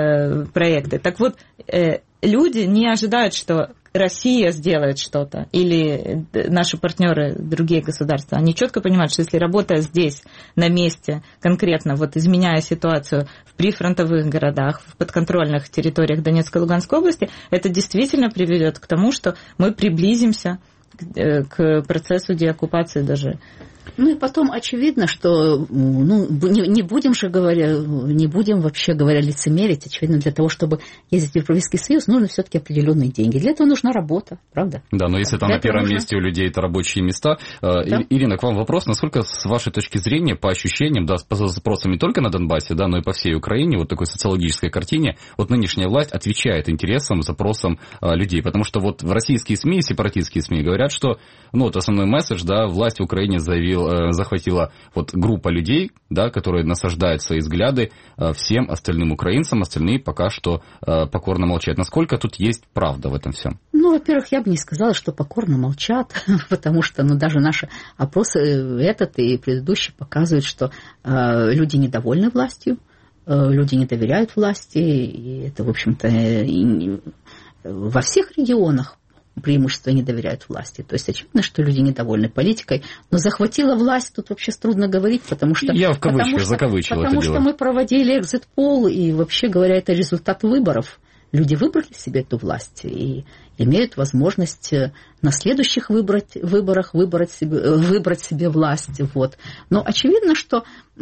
э, проекты. Так вот, э, люди не ожидают, что Россия сделает что-то, или наши партнеры, другие государства, они четко понимают, что если работая здесь, на месте, конкретно, вот изменяя ситуацию в прифронтовых городах, в подконтрольных территориях Донецкой и Луганской области, это действительно приведет к тому, что мы приблизимся к, к процессу деоккупации даже. Ну и потом очевидно, что ну, не, не будем же говоря, не будем вообще говоря лицемерить. Очевидно, для того, чтобы ездить в Европейский Союз, нужны все-таки определенные деньги. Для этого нужна работа, правда? Да, но если там для на первом нужно... месте у людей это рабочие места. Да. Ирина, к вам вопрос. Насколько, с вашей точки зрения, по ощущениям, да, по запросам не только на Донбассе, да, но и по всей Украине, вот такой социологической картине, вот нынешняя власть отвечает интересам, запросам а, людей? Потому что вот в российские СМИ, сепаратистские СМИ говорят, что, ну, вот основной месседж, да, власть в Украине заявил, захватила вот группа людей, да, которые насаждают свои взгляды всем остальным украинцам, остальные пока что покорно молчат. Насколько тут есть правда в этом всем? Ну, во-первых, я бы не сказала, что покорно молчат, потому что ну, даже наши опросы, этот и предыдущий, показывают, что э, люди недовольны властью, э, люди не доверяют власти, и это, в общем-то, и во всех регионах преимущество не доверяют власти. То есть очевидно, что люди недовольны политикой, но захватила власть, тут вообще трудно говорить, потому что... Я в кавычках закавычил это дело. Потому что мы проводили экзит-пол, и вообще говоря, это результат выборов. Люди выбрали себе эту власть и имеют возможность на следующих выбрать, выборах выбрать себе, выбрать себе власть. Вот. Но очевидно, что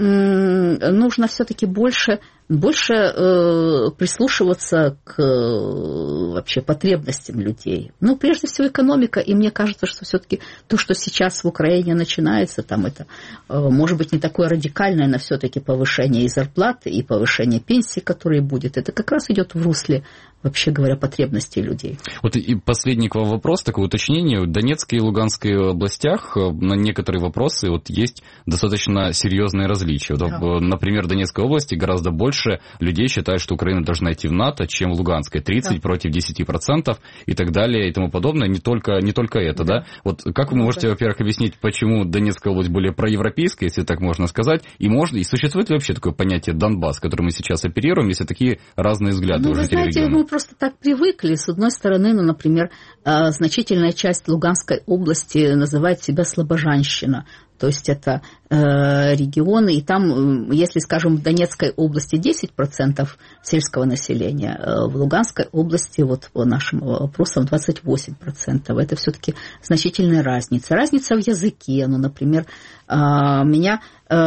м- нужно все-таки больше, больше э, прислушиваться к э, вообще потребностям людей. Ну, прежде всего, экономика. И мне кажется, что все-таки то, что сейчас в Украине начинается, там это, э, может быть, не такое радикальное, но все-таки повышение и зарплаты, и повышение пенсий, которые будет, это как раз идет в русле, вообще говоря, потребностей людей. Вот и последний к вам вопрос, такое уточнение. В Донецкой и Луганской областях на некоторые вопросы вот есть достаточно серьезные различия. Вот, да. Например, в Донецкой области гораздо больше людей считают, что Украина должна идти в НАТО, чем в Луганской. тридцать да. против десять процентов и так далее и тому подобное. Не только, не только это, да. да? Вот как вы можете, во-первых, объяснить, почему Донецкая область более проевропейская, если так можно сказать, и можно, и существует ли вообще такое понятие Донбасс, которым мы сейчас оперируем, если такие разные взгляды ну, у жителей знаете, региона? Мы просто так привыкли. С одной стороны, ну, например, значительная часть Луганской области называет себя Слобожанщина. То есть это э, регионы, и там, если, скажем, в Донецкой области десять процентов сельского населения, э, в Луганской области, вот по нашим вопросам, двадцать восемь процентов. Это все-таки значительная разница. Разница в языке. Ну, например, э, меня,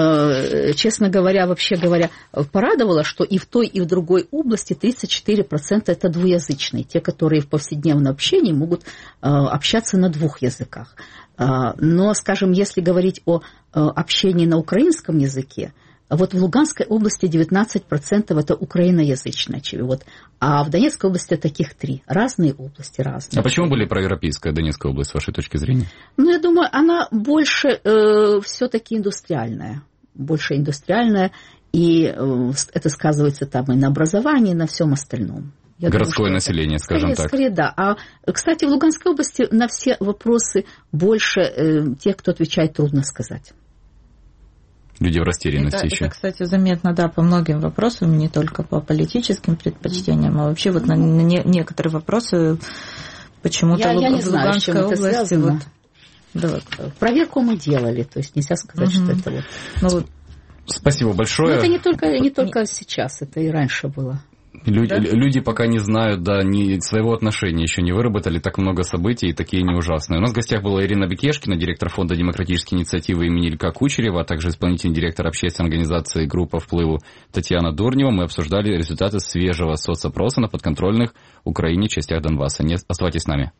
э, честно говоря, вообще говоря, порадовало, что и в той, и в другой области тридцать четыре процента это двуязычные. Те, которые в повседневном общении могут э, общаться на двух языках. Но, скажем, если говорить о общении на украинском языке, вот в Луганской области девятнадцать процентов это украиноязычные, вот, а в Донецкой области таких три. Разные области, разные. А почему более проевропейская Донецкая область, с вашей точки зрения? Ну, я думаю, она больше э, все-таки индустриальная. Больше индустриальная, и э, это сказывается там и на образовании, и на всем остальном. Я городское думаю, население, скажем скорее, так. Скорее, да. А, кстати, в Луганской области на все вопросы больше э, тех, кто отвечает, трудно сказать. Люди в растерянности это, еще. Это, кстати, заметно, да, по многим вопросам, не только по политическим предпочтениям, а вообще вот на не, некоторые вопросы почему-то я, в, я не в знаю, Луганской с чем области... это связано. Вот, да, вот. Проверку мы делали, то есть нельзя сказать, угу. что это вот... Ну, вот. Спасибо большое. Но это не только, не только сейчас, это и раньше было. Люди, да? люди пока не знают, да, ни своего отношения еще не выработали, так много событий, и такие не ужасные. У нас в гостях была Ирина Бекешкина, директор фонда демократические инициативы имени Илька Кучерева, а также исполнительный директор общественной организации «Группа впливу» Татьяна Дурнева. Мы обсуждали результаты свежего соцопроса на подконтрольных Украине частях Донбасса. Не оставайтесь с нами.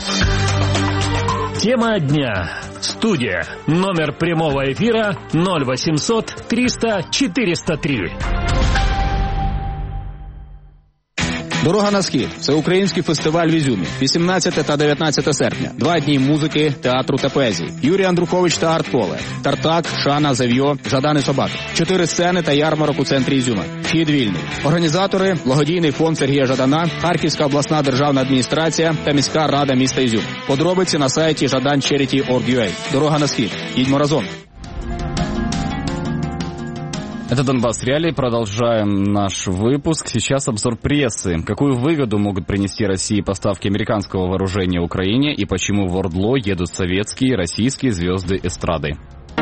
Тема дня. Студия. Номер прямого эфира ноль восемьсот триста четыреста три. Дорога на схід. Всеукраїнський фестиваль в Ізюмі. вісімнадцяте та дев'ятнадцяте серпня. Два дні музики, театру та поезії. Юрій Андрухович та Арт-Поле. Тартак, Шана, Зав'йо, Жадан і Собаки. Чотири сцени та ярмарок у центрі Ізюма. Вхід вільний. Організатори – благодійний фонд Сергія Жадана, Харківська обласна державна адміністрація та міська рада міста Ізюм. Подробиці на сайті жадан чаріті крапка орг крапка ю а. Дорога на схід. Їдьмо разом. Это «Донбасс Реалии». Продолжаем наш выпуск. Сейчас обзор прессы. Какую выгоду могут принести России поставки американского вооружения Украине и почему в ОРДЛО едут советские и российские звезды эстрады?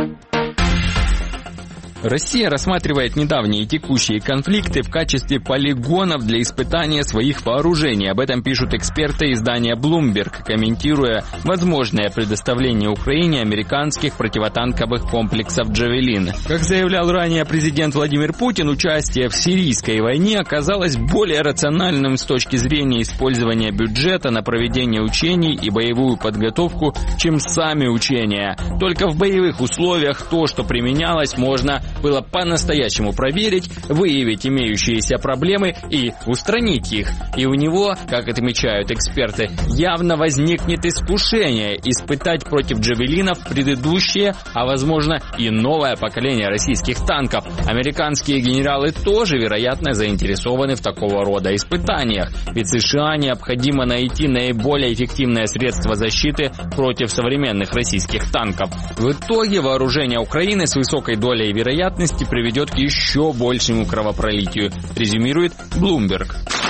Россия рассматривает недавние и текущие конфликты в качестве полигонов для испытания своих вооружений. Об этом пишут эксперты издания Bloomberg, комментируя возможное предоставление Украине американских противотанковых комплексов «Джавелин». Как заявлял ранее президент Владимир Путин, участие в сирийской войне оказалось более рациональным с точки зрения использования бюджета на проведение учений и боевую подготовку, чем сами учения. Только в боевых условиях то, что применялось, можно было по-настоящему проверить, выявить имеющиеся проблемы и устранить их. И у него, как отмечают эксперты, явно возникнет искушение испытать против джавелинов предыдущее, а возможно и новое поколение российских танков. Американские генералы тоже, вероятно, заинтересованы в такого рода испытаниях, ведь США необходимо найти наиболее эффективное средство защиты против современных российских танков. В итоге вооружение Украины с высокой долей вероятности приведет к еще большему кровопролитию, резюмирует Bloomberg.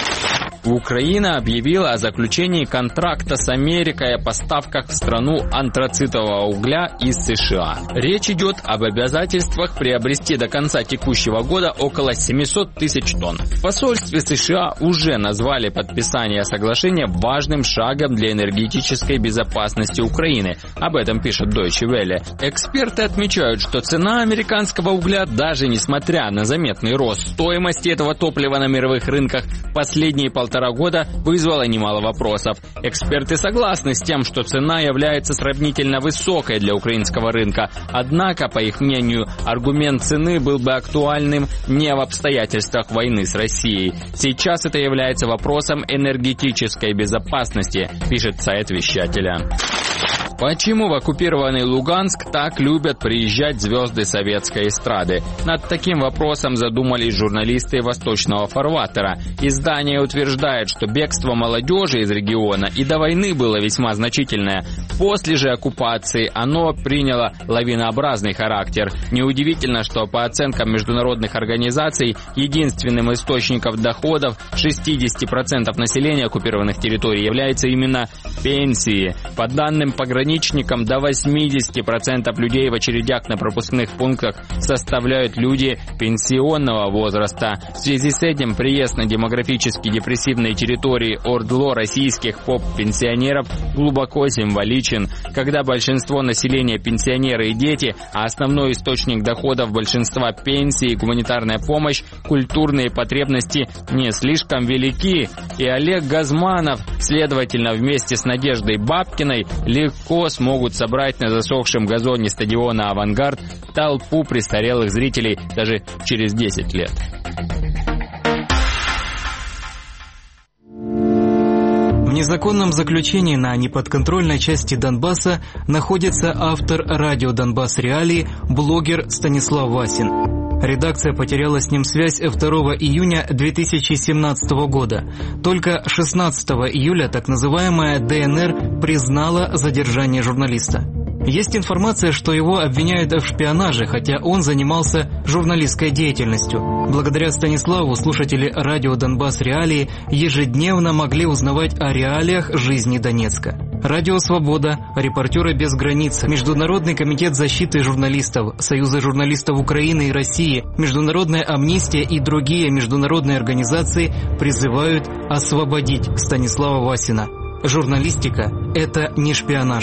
Украина объявила о заключении контракта с Америкой о поставках в страну антрацитового угля из США. Речь идет об обязательствах приобрести до конца текущего года около семьсот тысяч тонн. В посольстве США уже назвали подписание соглашения важным шагом для энергетической безопасности Украины. Об этом пишет Deutsche Welle. Эксперты отмечают, что цена американского угля, даже несмотря на заметный рост стоимости этого топлива на мировых рынках, последние полтора года вызвало немало вопросов. Эксперты согласны с тем, что цена является сравнительно высокой для украинского рынка. Однако, по их мнению, аргумент цены был бы актуальным не в обстоятельствах войны с Россией. Сейчас это является вопросом энергетической безопасности, пишет сайт вещателя. Почему в оккупированный Луганск так любят приезжать звезды советской эстрады? Над таким вопросом задумались журналисты Восточного фарватера. Издание утверждает, что бегство молодежи из региона и до войны было весьма значительное. После же оккупации оно приняло лавинообразный характер. Неудивительно, что по оценкам международных организаций единственным источником доходов шестьдесят процентов населения оккупированных территорий является именно пенсии. По данным пограничников, до восемьдесят процентов людей в очередях на пропускных пунктах составляют люди пенсионного возраста. В связи с этим приезд на демографически депрессивные территории ОРДЛО российских поп-пенсионеров глубоко символичен. Когда большинство населения пенсионеры и дети, а основной источник доходов большинства пенсии, гуманитарная помощь, культурные потребности не слишком велики. И Олег Газманов, следовательно, вместе с Надеждой Бабкиной легко смогут собрать на засохшем газоне стадиона «Авангард» толпу престарелых зрителей даже через десять лет. В незаконном заключении на неподконтрольной части Донбасса находится автор радио «Донбасс Реалии», блогер Станислав Васин. Редакция потеряла с ним связь второго июня две тысячи семнадцатого года. Только шестнадцатого июля так называемая ДНР признала задержание журналиста. Есть информация, что его обвиняют в шпионаже, хотя он занимался журналистской деятельностью. Благодаря Станиславу слушатели радио «Донбасс Реалии» ежедневно могли узнавать о реалиях жизни Донецка. Радио «Свобода», «Репортеры без границ», Международный комитет защиты журналистов, Союзы журналистов Украины и России, Международная амнистия и другие международные организации призывают освободить Станислава Васина. Журналистика – это не шпионаж.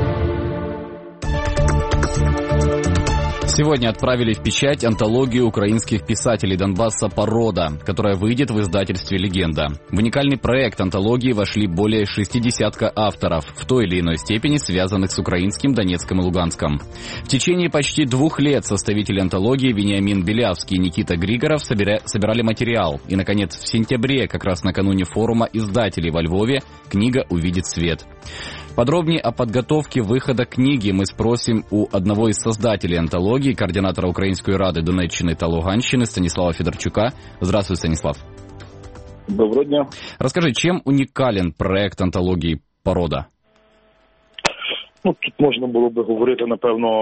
Сегодня отправили в печать антологию украинских писателей Донбасса «Порода», которая выйдет в издательстве «Легенда». В уникальный проект антологии вошли более шестидесятка авторов, в той или иной степени связанных с украинским Донецком и Луганском. В течение почти двух лет составители антологии Вениамин Белявский и Никита Григоров собира... собирали материал. И, наконец, в сентябре, как раз накануне форума издателей во Львове, книга увидит свет. Подробнее о подготовке выхода книги мы спросим у одного из создателей антологии, координатора Украинской Рады Донеччины та Луганщины Станислава Федорчука. Здравствуй, Станислав. Доброго дня. Расскажи, чем уникален проект антології «Порода»? Ну, тут можна було би говорити, напевно,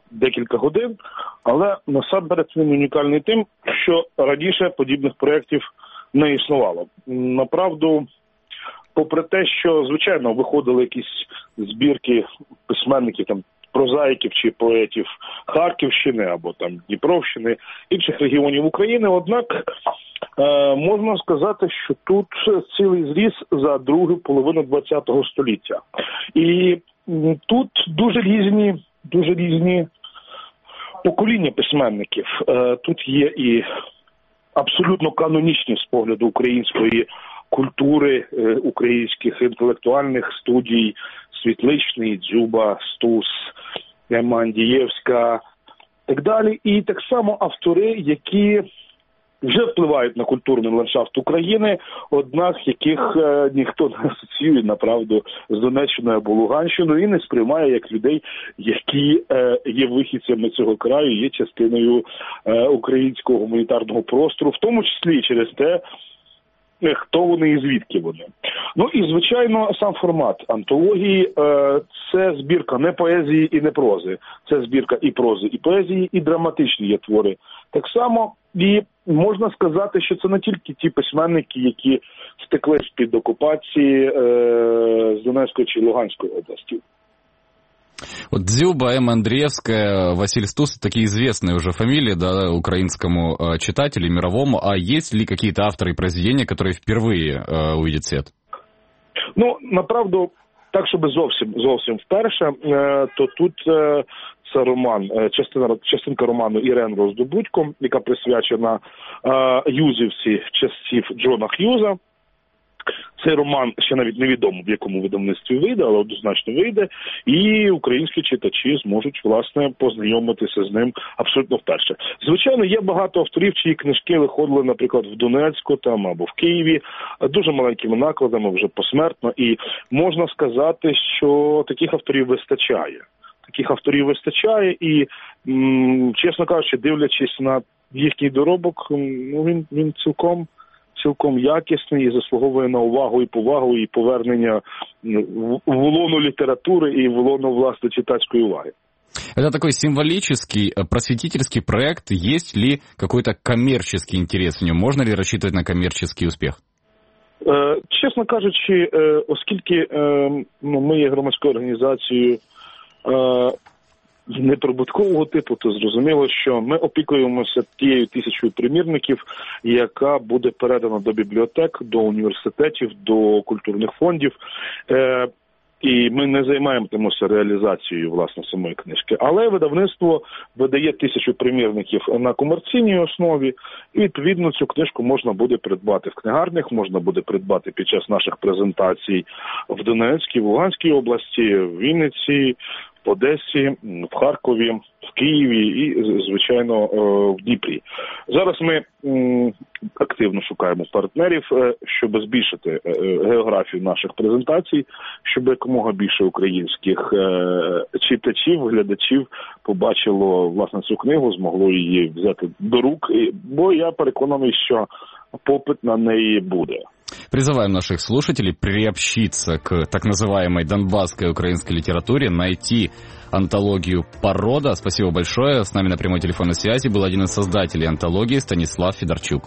декілька годин, але насамперед він унікальний тим, що раніше подібних проєктів не існувало. Направду, попри те, що, звичайно, виходили якісь збірки письменників, там, прозаїків чи поетів Харківщини або там Дніпровщини, інших регіонів України, однак е, можна сказати, що тут цілий зріс за другу половину ХХ століття. І тут дуже різні, дуже різні покоління письменників. Е, тут є і абсолютно канонічні з погляду української культури, е, українських інтелектуальних студій, Світличний, Дзюба, Стус, Мандієвська, так далі. І так само автори, які вже впливають на культурний ландшафт України, однак яких е, ніхто не асоціює, направду, з Донеччиною або Луганщиною і не сприймає як людей, які е, є вихідцями цього краю, є частиною е, українського гуманітарного простору, в тому числі через те, хто вони і звідки вони. Ну і, звичайно, сам формат антології – це збірка не поезії і не прози. Це збірка і прози, і поезії, і драматичні є твори. Так само, і можна сказати, що це не тільки ті письменники, які стекли з-під окупації е- з Донецької чи Луганської області. Вот Дзюба, Эмма Андреевская, Василий Стус – такие известные уже фамилии, да, украинскому э, читателю, мировому. А есть ли какие-то авторы и произведения, которые впервые э, увидят свет? Ну, направду, так, щоб зовсім, зовсім вперше, е, то тут е, це роман, е, частина, частинка роману Ірен Роздобудько, яка присвячена е, юзівці часів Джона Х'юза. Цей роман ще навіть невідомо, в якому видавництві вийде, але однозначно вийде, і українські читачі зможуть, власне, познайомитися з ним абсолютно вперше. Звичайно, є багато авторів, чиї книжки виходили, наприклад, в Донецьку там або в Києві, дуже маленькими накладами, вже посмертно, і можна сказати, що таких авторів вистачає. Таких авторів вистачає, і, м- чесно кажучи, дивлячись на їхній доробок, ну, він, він цілком цілком якісний і заслуговує на увагу і повагу, і повернення в лоно літератури і в лоно, власне, читацької уваги. Это такой символический, просветительский проект. Есть ли какой-то коммерческий интерес в нем? Можно ли рассчитывать на коммерческий успех? Е, чесно кажучи, е, оскільки е, ну, ми є громадською організацією е, неприбуткового типу, то зрозуміло, що ми опікуємося тією тисячою примірників, яка буде передана до бібліотек, до університетів, до культурних фондів. Е, і ми не займаємося реалізацією, власне, самої книжки. Але видавництво видає тисячу примірників на комерційній основі, і, відповідно, цю книжку можна буде придбати в книгарнях, можна буде придбати під час наших презентацій в Донецькій, в Луганській області, в Вінниці, в Одесі, в Харкові, в Києві і, звичайно, в Дніпрі. Зараз ми активно шукаємо партнерів, щоб збільшити географію наших презентацій, щоб якомога більше українських читачів, глядачів побачило, власне, цю книгу, змогло її взяти до рук, бо я переконаний, що попит на неї буде. Призываем наших слушателей приобщиться к так называемой донбасской украинской литературе, найти антологию «Порода». Спасибо большое. С нами на прямой телефонной связи был один из создателей антологии Станислав Федорчук.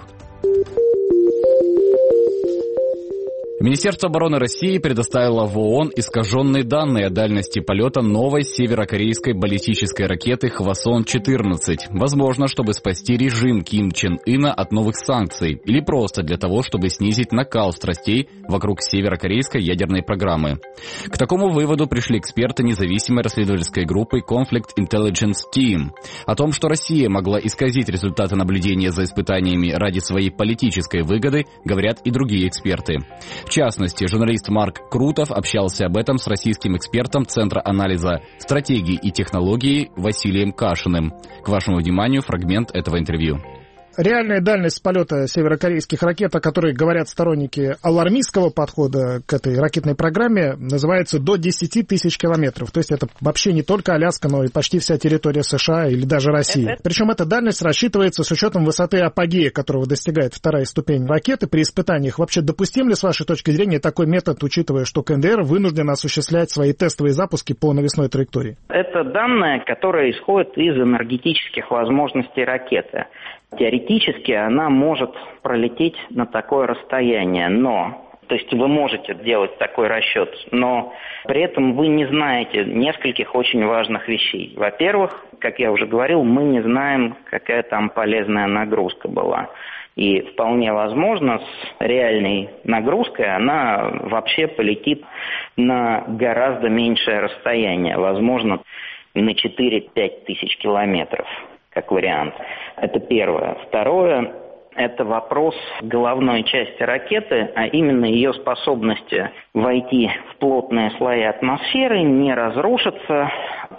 Министерство обороны России предоставило в ООН искаженные данные о дальности полета новой северокорейской баллистической ракеты «Хвасон четырнадцать». Возможно, чтобы спасти режим Ким Чен Ына от новых санкций, или просто для того, чтобы снизить накал страстей вокруг северокорейской ядерной программы. К такому выводу пришли эксперты независимой расследовательской группы Conflict Intelligence Team. О том, что Россия могла исказить результаты наблюдения за испытаниями ради своей политической выгоды, говорят и другие эксперты. В частности, журналист Марк Крутов общался об этом с российским экспертом Центра анализа стратегий и технологий Василием Кашиным. К вашему вниманию фрагмент этого интервью. Реальная дальность полета северокорейских ракет, о которой говорят сторонники алармистского подхода к этой ракетной программе, называется до десять тысяч километров. То есть это вообще не только Аляска, но и почти вся территория США или даже России. Причем эта дальность рассчитывается с учетом высоты апогея, которого достигает вторая ступень ракеты при испытаниях. Вообще допустим ли, с вашей точки зрения, такой метод, учитывая, что КНДР вынужден осуществлять свои тестовые запуски по навесной траектории? Это данные, которые исходят из энергетических возможностей ракеты. Теоретически она может пролететь на такое расстояние, но... То есть вы можете делать такой расчет, но при этом вы не знаете нескольких очень важных вещей. Во-первых, как я уже говорил, мы не знаем, какая там полезная нагрузка была. И вполне возможно, с реальной нагрузкой она вообще полетит на гораздо меньшее расстояние, возможно, на четыре-пять тысяч километров, как вариант. Это первое. Второе. Это вопрос головной части ракеты, а именно ее способности войти в плотные слои атмосферы, не разрушиться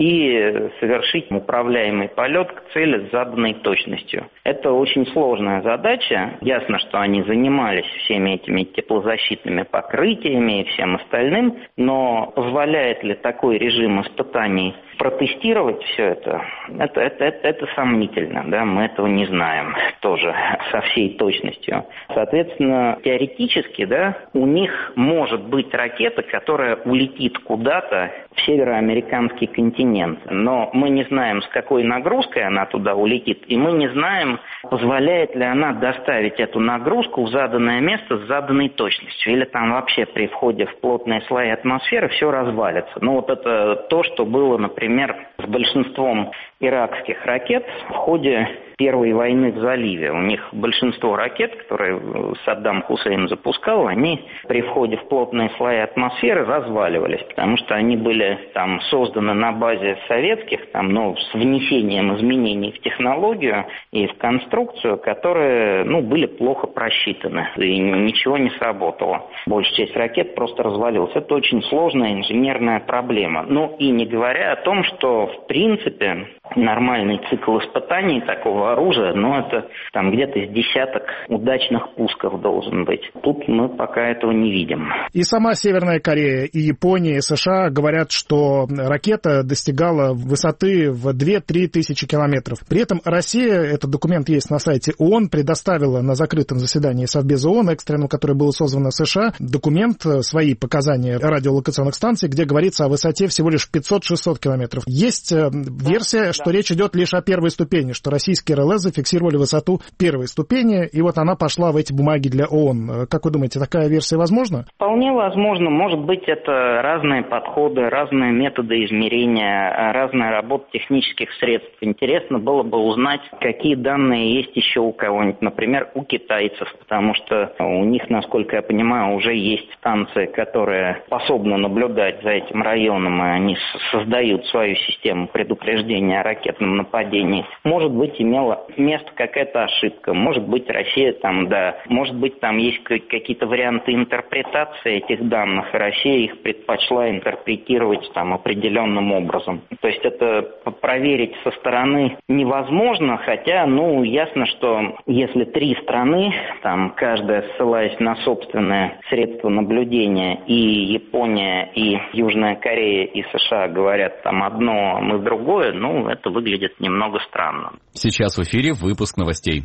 и совершить управляемый полет к цели с заданной точностью. Это очень сложная задача. Ясно, что они занимались всеми этими теплозащитными покрытиями и всем остальным, но позволяет ли такой режим испытаний протестировать все это? Это, это, это, это сомнительно, да, мы этого не знаем тоже со всей точностью. Соответственно, теоретически, да, у них может быть ракета, которая улетит куда-то в североамериканский континент, но мы не знаем, с какой нагрузкой она туда улетит, и мы не знаем, позволяет ли она доставить эту нагрузку в заданное место с заданной точностью, или там вообще при входе в плотные слои атмосферы все развалится. Ну вот это то, что было, например, с большинством иракских ракет в ходе Первой войны в заливе. У них большинство ракет, которые Саддам Хусейн запускал, они при входе в плотные слои атмосферы разваливались, потому что они были там созданы на базе советских, там, но с внесением изменений в технологию и в конструкцию, которые, ну, были плохо просчитаны, и ничего не сработало. Большая часть ракет просто развалилась. Это очень сложная инженерная проблема. Ну и не говоря о том, что в принципе нормальный цикл испытаний такого оружия, ну, это там где-то с десяток удачных пусков должен быть. Тут мы пока этого не видим. И сама Северная Корея, и Япония, и США говорят, что ракета достигала высоты в две-три тысячи километров. При этом Россия, этот документ есть на сайте ООН, предоставила на закрытом заседании Совбеза ООН, экстренном, которое было созвано в США, документ, свои показания радиолокационных станций, где говорится о высоте всего лишь пятьсот-шестьсот километров. Есть версия, что речь идет лишь о первой ступени, что российские эр эл эс зафиксировали высоту первой ступени, и вот она пошла в эти бумаги для ООН. Как вы думаете, такая версия возможна? Вполне возможно. Может быть, это разные подходы, разные методы измерения, разная работа технических средств. Интересно было бы узнать, какие данные есть еще у кого-нибудь, например, у китайцев, потому что у них, насколько я понимаю, уже есть станции, которые способны наблюдать за этим районом, и они создают свою систему предупреждения о ракетном нападении. Может быть, имела место какая-то ошибка. Может быть, Россия там, да. Может быть, там есть какие-то варианты интерпретации этих данных, и Россия их предпочла интерпретировать там определенным образом. То есть это проверить со стороны невозможно, хотя, ну, ясно, что если три страны, там, каждая ссылаясь на собственное средство наблюдения, и Япония, и Южная Корея, и США говорят там одно, а мы другое, ну, это выглядит немного странно. Сейчас в эфире выпуск новостей.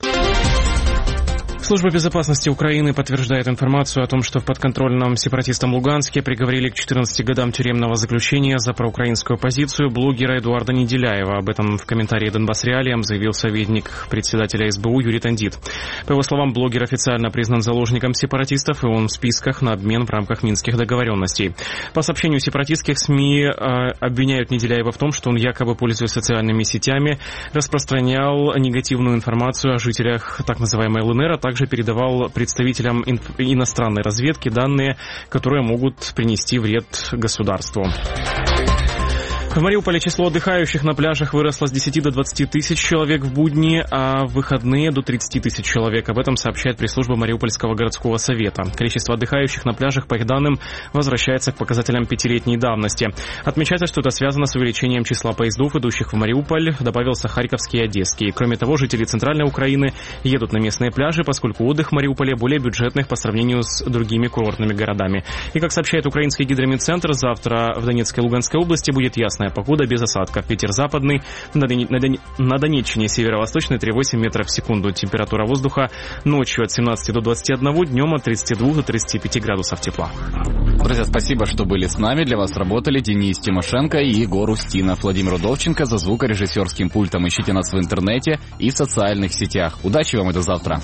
Служба безопасности Украины подтверждает информацию о том, что в подконтрольном сепаратистам Луганске приговорили к четырнадцати годам тюремного заключения за проукраинскую позицию блогера Эдуарда Неделяева. Об этом в комментарии «Донбасс Реалиям» заявил советник председателя эс бэ у Юрий Тандит. По его словам, блогер официально признан заложником сепаратистов, и он в списках на обмен в рамках минских договоренностей. По сообщению сепаратистских СМИ э, обвиняют Неделяева в том, что он якобы, пользуясь социальными сетями, распространял негативную информацию о жителях так называемой эл эн эр, а также также передавал представителям иностранной разведки данные, которые могут принести вред государству. В Мариуполе число отдыхающих на пляжах выросло с десяти до двадцати тысяч человек в будни, а в выходные до тридцати тысяч человек. Об этом сообщает пресс-служба Мариупольского городского совета. Количество отдыхающих на пляжах, по их данным, возвращается к показателям пятилетней давности. Отмечается, что это связано с увеличением числа поездов, идущих в Мариуполь, добавился Харьковский и Одесский. Кроме того, жители Центральной Украины едут на местные пляжи, поскольку отдых в Мариуполе более бюджетных по сравнению с другими курортными городами. И, как сообщает Украинский гидромедцентр, завтра в Донецкой и Луганской области будет ясная погода без осадков. Ветер западный, на, Дони... на, Дони... на Донеччине северо-восточный три целых восемь десятых метров в секунду. Температура воздуха ночью от семнадцати до двадцати одного, днем от тридцати двух до тридцати пяти градусов тепла. Друзья, спасибо, что были с нами. Для вас работали Денис Тимошенко и Егор Устинов. Владимир Удовченко за звукорежиссерским пультом. Ищите нас в интернете и в социальных сетях. Удачи вам и до завтра.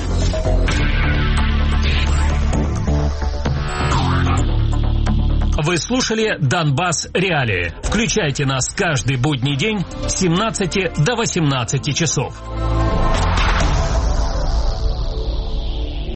Вы слушали «Донбасс Реалии». Включайте нас каждый будний день с семнадцати до восемнадцати часов.